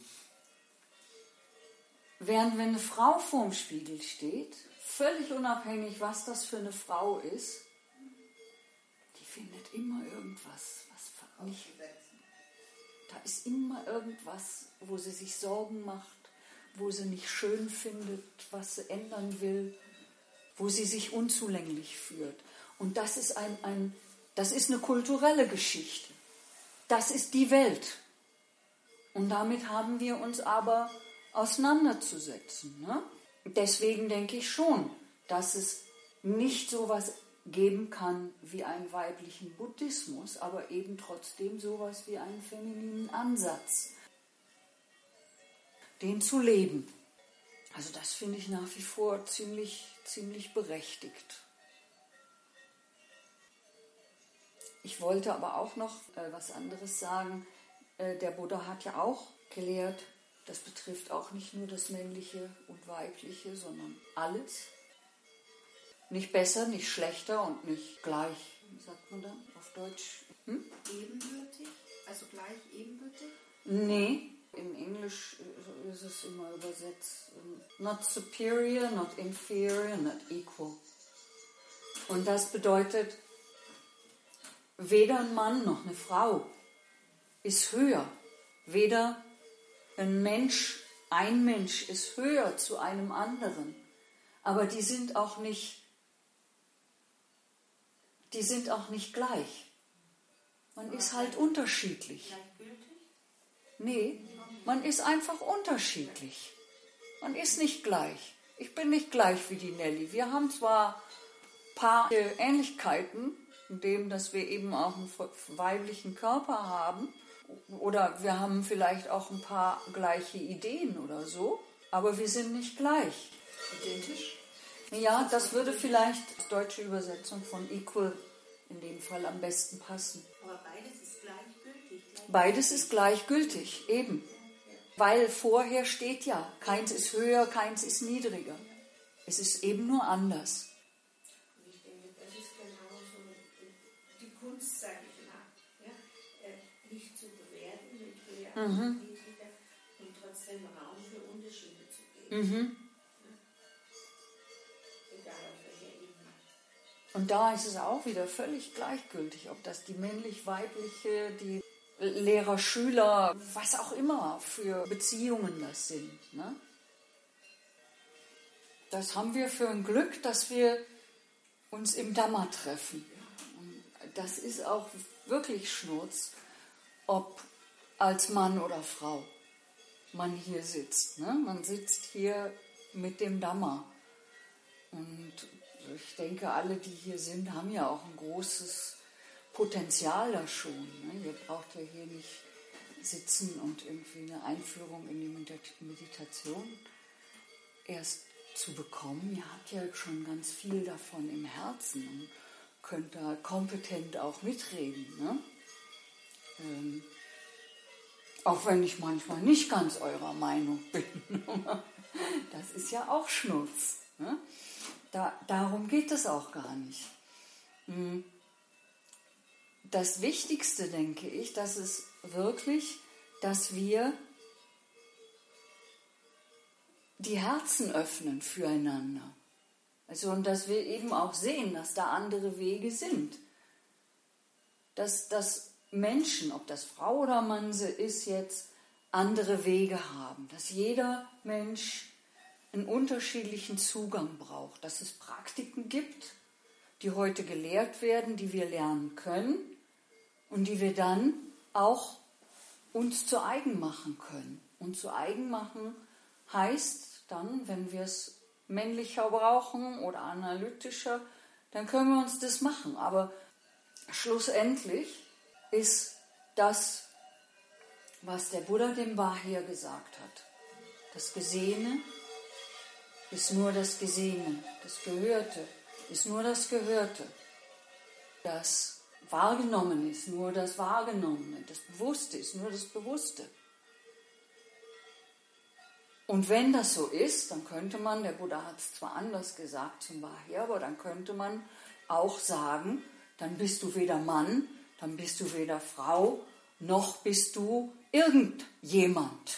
Während wenn eine Frau vorm Spiegel steht, völlig unabhängig, was das für eine Frau ist, die findet immer irgendwas, was nicht. Da ist immer irgendwas, wo sie sich Sorgen macht, wo sie nicht schön findet, was sie ändern will, wo sie sich unzulänglich führt. Und das ist das ist eine kulturelle Geschichte. Das ist die Welt. Und damit haben wir uns aber auseinanderzusetzen. Ne? Deswegen denke ich schon, dass es nicht so etwas geben kann wie einen weiblichen Buddhismus, aber eben trotzdem sowas wie einen femininen Ansatz, den zu leben. Also das finde ich nach wie vor ziemlich berechtigt. Ich wollte aber auch noch was anderes sagen. Der Buddha hat ja auch gelehrt, das betrifft auch nicht nur das Männliche und Weibliche, sondern alles. Nicht besser, nicht schlechter und nicht gleich, wie sagt man da auf Deutsch? Ebenbürtig? Also gleich ebenbürtig? Nee, in Englisch ist es immer übersetzt. Not superior, not inferior, not equal. Und das bedeutet, weder ein Mann noch eine Frau ist höher. Weder ein Mensch ist höher zu einem anderen. Aber die sind auch nicht gleich. Man ist halt unterschiedlich. Gleichgültig? Nee, man ist einfach unterschiedlich. Man ist nicht gleich. Ich bin nicht gleich wie die Nelly. Wir haben zwar ein paar Ähnlichkeiten, in dem, dass wir eben auch einen weiblichen Körper haben, oder wir haben vielleicht auch ein paar gleiche Ideen oder so, aber wir sind nicht gleich. Identisch? Ja, das würde vielleicht die deutsche Übersetzung von equal in dem Fall am besten passen. Aber beides ist gleichgültig. Beides ist gleichgültig, eben. Weil vorher steht ja, keins ist höher, keins ist niedriger. Es ist eben nur anders. Und ich denke, das ist genauso die Kunst, sage ich mal. Ja? Nicht zu bewerten mit höher und niedriger und trotzdem Raum für Unterschiede zu geben. Egal auf welcher Ebene. Und da ist es auch wieder völlig gleichgültig, ob das die männlich-weibliche, die Lehrer, Schüler, was auch immer für Beziehungen das sind. Ne? Das haben wir für ein Glück, dass wir uns im Dhamma treffen. Und das ist auch wirklich Schnurz, ob als Mann oder Frau man hier sitzt. Ne? Man sitzt hier mit dem Dhamma. Und ich denke, alle, die hier sind, haben ja auch ein großes Potenzial da schon. Ne? Ihr braucht ja hier nicht sitzen und irgendwie eine Einführung in die Meditation erst zu bekommen. Ihr habt ja schon ganz viel davon im Herzen und könnt da kompetent auch mitreden. Ne? Auch wenn ich manchmal nicht ganz eurer Meinung bin. Das ist ja auch Schnurz. Ne? Darum geht es auch gar nicht. Das Wichtigste, denke ich, das ist wirklich, dass wir die Herzen öffnen füreinander. Also, und dass wir eben auch sehen, dass da andere Wege sind. Dass Menschen, ob das Frau oder Mann ist, jetzt andere Wege haben. Dass jeder Mensch einen unterschiedlichen Zugang braucht. Dass es Praktiken gibt, die heute gelehrt werden, die wir lernen können und die wir dann auch uns zu eigen machen können. Und zu eigen machen heißt dann, wenn wir es männlicher brauchen oder analytischer, dann können wir uns das machen. Aber schlussendlich ist das, was der Buddha dem Vahir gesagt hat. Das Gesehene ist nur das Gesehene. Das Gehörte ist nur das Gehörte. Das Wahrgenommene ist nur das Wahrgenommene. Das Bewusste ist nur das Bewusste. Und wenn das so ist, dann könnte man, der Buddha hat es zwar anders gesagt zum Vahir, aber dann könnte man auch sagen, dann bist du weder Mann, dann bist du weder Frau, noch bist du irgendjemand.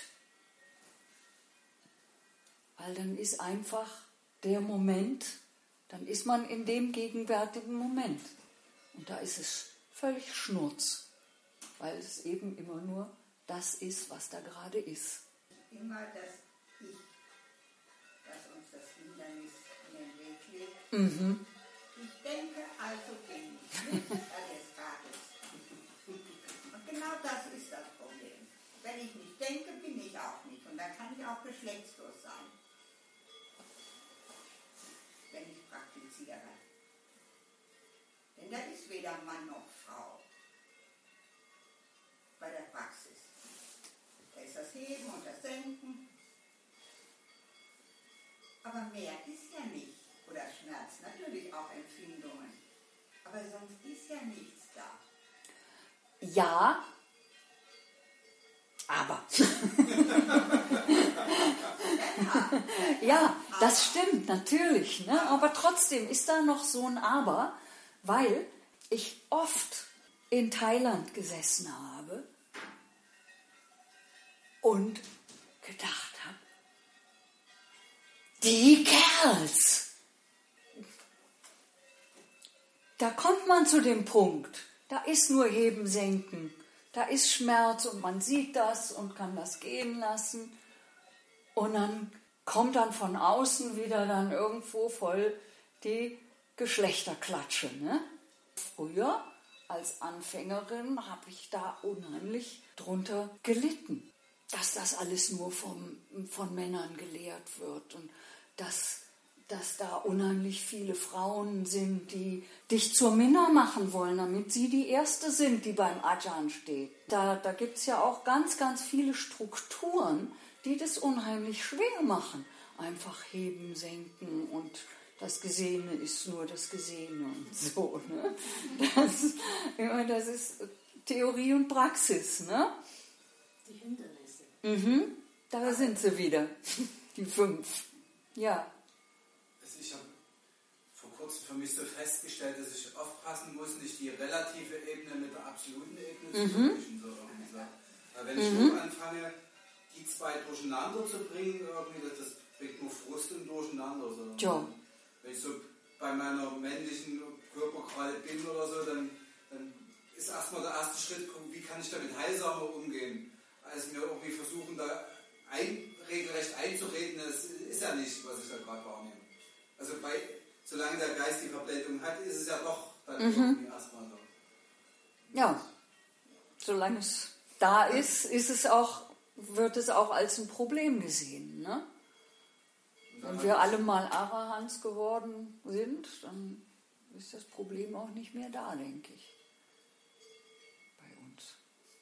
Weil dann ist einfach der Moment, dann ist man in dem gegenwärtigen Moment. Und da ist es völlig Schnurz, weil es eben immer nur das ist, was da gerade ist. Immer das Ich, das uns das Hindernis in den Weg legt. Ich denke, also bin ich nicht alles Tages. Und genau das ist das Problem. Wenn ich nicht denke, bin ich auch nicht. Und dann kann ich auch geschlechtslos sein, wenn ich praktiziere. Denn da ist weder Mann noch Frau bei der Praxis. Da ist das Heben und das Senken. Aber mehr ist ja nicht. Oder Schmerz, natürlich auch Empfindungen. Aber sonst ist ja nichts da. Ja, aber. Ja, das stimmt, natürlich. Ne? Aber trotzdem ist da noch so ein Aber, weil ich oft in Thailand gesessen habe und gedacht habe, die Kerls. Da kommt man zu dem Punkt, da ist nur Heben, Senken, da ist Schmerz und man sieht das und kann das gehen lassen. Und dann kommt dann von außen wieder dann irgendwo voll die Geschlechterklatsche. Ne? Früher als Anfängerin habe ich da unheimlich drunter gelitten, dass das alles nur von Männern gelehrt wird und dass da unheimlich viele Frauen sind, die dich zur Minna machen wollen, damit sie die Erste sind, die beim Ajahn steht. Da gibt es ja auch ganz, ganz viele Strukturen, die das unheimlich schwer machen. Einfach heben, senken und das Gesehene ist nur das Gesehene und so. Ne? Das ist Theorie und Praxis. Ne? Die Hindernisse. Mhm, da sind sie wieder, die 5. Ja. Ich habe vor kurzem für mich so festgestellt, dass ich aufpassen muss, nicht die relative Ebene mit der absoluten Ebene zu vermischen. Weil wenn ich nur anfange, die zwei durcheinander zu bringen, irgendwie, das bringt nur Frust und Durcheinander. So. Ja. Wenn ich so bei meiner männlichen Körper gerade bin oder so, dann ist erstmal der erste Schritt, wie kann ich damit heilsamer umgehen, als mir irgendwie versuchen, da regelrecht einzureden, das ist ja nicht, was ich da gerade wahrnehme. Also solange der Geist die Verblendung hat, ist es ja doch dann irgendwie erstmal so. Ja, solange es da ist, wird es auch als ein Problem gesehen. Ne? Wenn wir alle mal Arahants geworden sind, dann ist das Problem auch nicht mehr da, denke ich. Bei uns.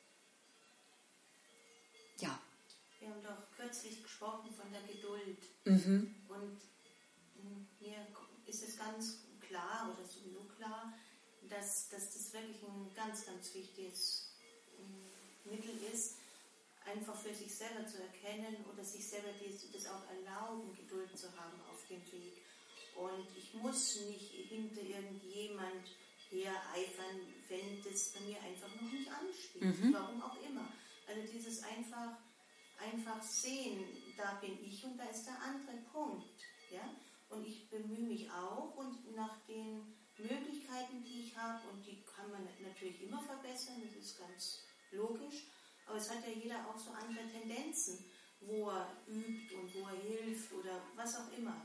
Ja. Wir haben doch kürzlich gesprochen von der Geduld. Und mir ist es ganz klar oder sowieso klar, dass das wirklich ein ganz, ganz wichtiges Mittel ist, einfach für sich selber zu erkennen oder sich selber das auch erlauben, Geduld zu haben auf dem Weg. Und ich muss nicht hinter irgendjemand hereifern, wenn das bei mir einfach noch nicht ansteht. Warum auch immer. Also dieses einfach sehen, da bin ich und da ist der andere Punkt. Ja? Und ich bemühe mich auch und nach den Möglichkeiten, die ich habe, und die kann man natürlich immer verbessern, das ist ganz logisch, aber es hat ja jeder auch so andere Tendenzen, wo er übt und wo er hilft oder was auch immer.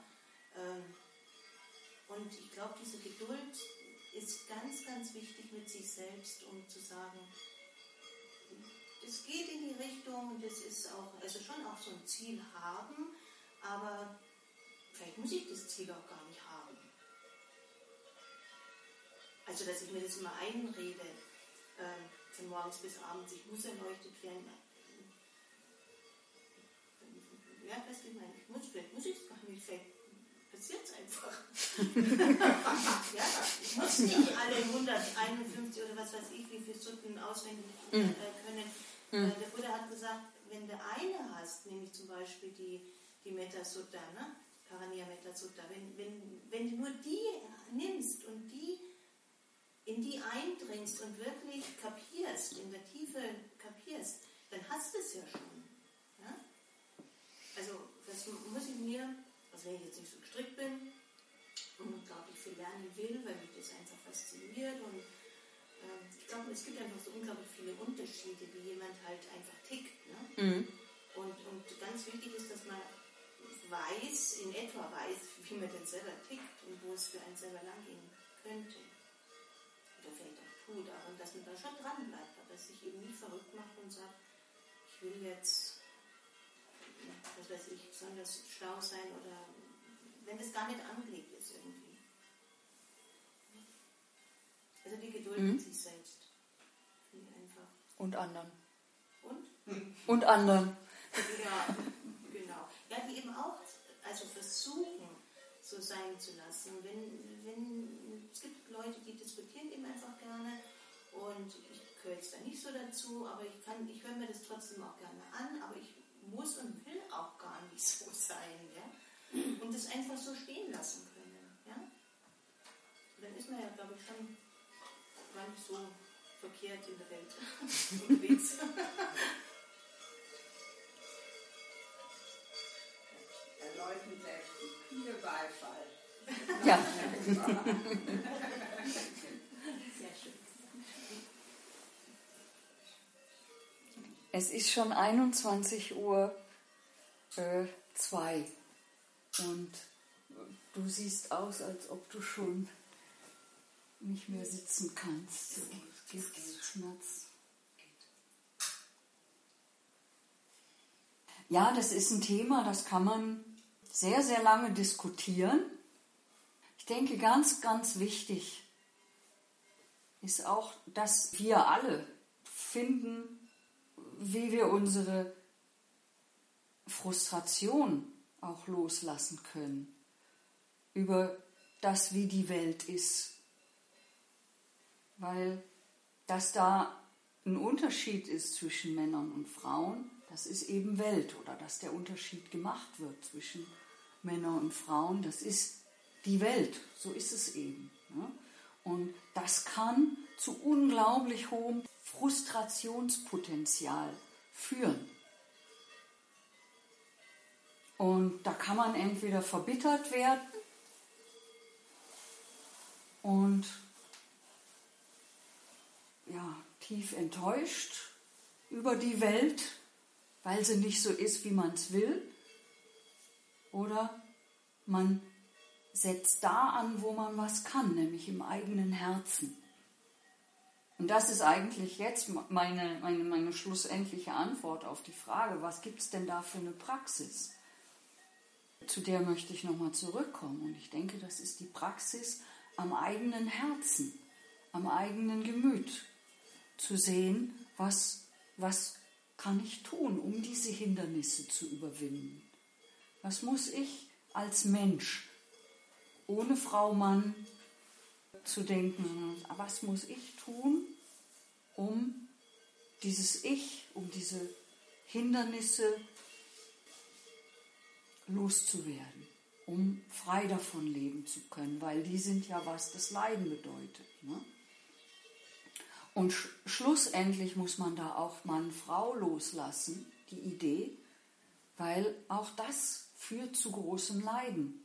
Und ich glaube, diese Geduld ist ganz, ganz wichtig mit sich selbst, um zu sagen, es geht in die Richtung, das ist auch, also schon auch so ein Ziel haben, aber vielleicht muss ich das Ziel auch gar nicht haben. Also, dass ich mir das immer einrede, von morgens bis abends, ich muss erleuchtet werden. Ja, weißt du, ich meine, vielleicht muss ich es gar nicht, vielleicht passiert es einfach. Ja, ich muss nicht alle 151 oder was weiß ich, wie viele Sutten auswendig können. Der Buddha hat gesagt, wenn du eine hast, nämlich zum Beispiel die Metta Sutta, ne? Paraniya Metta Sutta, wenn du nur die nimmst und in die eindringst und wirklich kapierst, in der Tiefe kapierst, dann hast du es ja schon. Ja? Also das muss ich mir, also wenn ich jetzt nicht so gestrickt bin und unglaublich viel lernen will, weil mich das einfach fasziniert und ich glaube, es gibt einfach so unglaublich viele Unterschiede, wie jemand halt einfach tickt. Ne? Und ganz wichtig ist, dass man in etwa weiß, wie man denn selber tickt und wo es für einen selber langgehen könnte. Oder vielleicht auch tut, aber dass man da schon dran bleibt, aber sich eben nicht verrückt macht und sagt, ich will jetzt, was weiß ich, besonders schlau sein oder wenn das gar nicht angelegt ist irgendwie. Also die Geduld mit sich selbst. Finde ich einfach. Und anderen. Und? Und anderen. Ja, genau. Ja, die eben auch also versuchen, so sein zu lassen. Es gibt Leute, die diskutieren eben einfach gerne und ich gehöre jetzt da nicht so dazu, aber ich höre mir das trotzdem auch gerne an, aber ich muss und will auch gar nicht so sein, ja? Und das einfach so stehen lassen können, ja? Dann ist man ja, glaube ich, schon gar nicht so verkehrt in der Welt unterwegs. Da läuten selbst die Kühe Beifall. Ja. Sehr schön. Es ist schon 21:02 Uhr und du siehst aus, als ob du schon nicht mehr sitzen kannst. Es gibt Schmerz. Ja, das ist ein Thema, das kann man sehr, sehr lange diskutieren. Ich denke, ganz, ganz wichtig ist auch, dass wir alle finden, wie wir unsere Frustration auch loslassen können über das, wie die Welt ist. Weil dass da ein Unterschied ist zwischen Männern und Frauen, das ist eben Welt. Oder dass der Unterschied gemacht wird zwischen Männern und Frauen, das ist die Welt. So ist es eben. Ne? Und das kann zu unglaublich hohem Frustrationspotenzial führen. Und da kann man entweder verbittert werden und ja, tief enttäuscht über die Welt, weil sie nicht so ist, wie man es will. Oder man setzt da an, wo man was kann, nämlich im eigenen Herzen. Und das ist eigentlich jetzt meine schlussendliche Antwort auf die Frage, was gibt es denn da für eine Praxis? Zu der möchte ich nochmal zurückkommen. Und ich denke, das ist die Praxis am eigenen Herzen, am eigenen Gemüt. Zu sehen, was kann ich tun, um diese Hindernisse zu überwinden? Was muss ich als Mensch, ohne Frau, Mann, zu denken, was muss ich tun, um dieses Ich, um diese Hindernisse loszuwerden, um frei davon leben zu können, weil die sind ja, was das Leiden bedeutet. Ne? Und schlussendlich muss man da auch Mann, Frau loslassen, die Idee, weil auch das führt zu großem Leiden.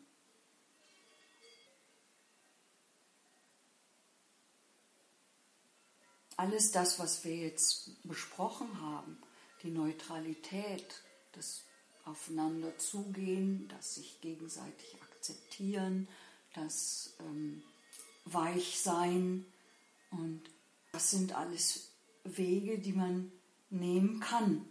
Alles das, was wir jetzt besprochen haben, die Neutralität, das Aufeinander zugehen, das sich gegenseitig akzeptieren, das Weichsein, und das sind alles Wege, die man nehmen kann.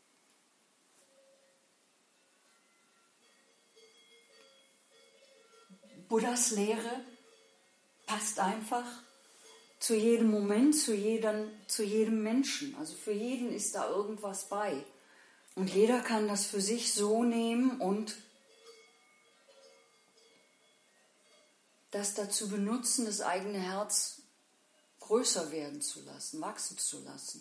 Buddhas Lehre passt einfach zu jedem Moment, zu jedem Menschen. Also für jeden ist da irgendwas bei. Und jeder kann das für sich so nehmen und das dazu benutzen, das eigene Herz größer werden zu lassen, wachsen zu lassen.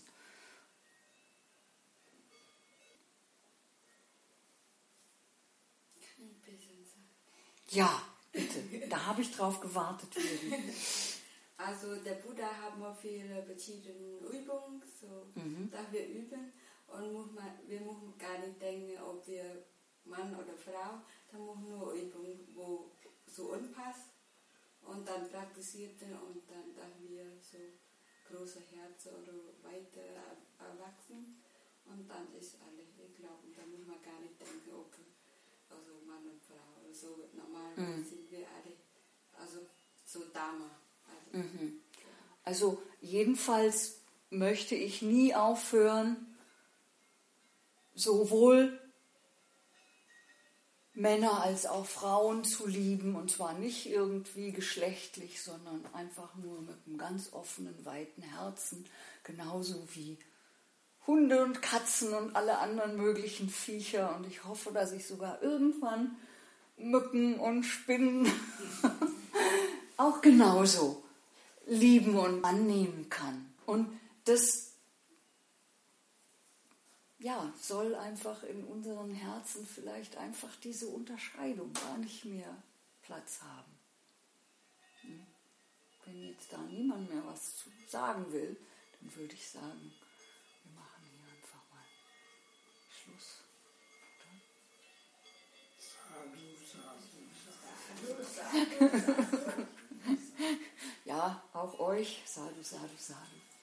Ja, bitte. Da habe ich drauf gewartet. Also der Buddha hat mal viele verschiedene Übungen, so dass wir üben, und wir müssen gar nicht denken, ob wir Mann oder Frau, dann machen wir nur Übungen, wo so unpasst, und dann praktizieren und dann, dass wir so große Herzen oder weiter erwachsen, und dann ist alles, ich glaube, da muss man gar nicht denken, ob also Mann und Frau oder so. Normalerweise sind wir alle, also so Dharma. Also jedenfalls möchte ich nie aufhören, sowohl Männer als auch Frauen zu lieben, und zwar nicht irgendwie geschlechtlich, sondern einfach nur mit einem ganz offenen, weiten Herzen, genauso wie Hunde und Katzen und alle anderen möglichen Viecher, und ich hoffe, dass ich sogar irgendwann Mücken und Spinnen auch genauso lieben und annehmen kann. Und das soll einfach in unseren Herzen vielleicht einfach diese Unterscheidung gar nicht mehr Platz haben. Wenn jetzt da niemand mehr was zu sagen will, dann würde ich sagen, wir machen hier einfach mal Schluss. Ja, auch euch. Sadhu, sadhu, sadhu.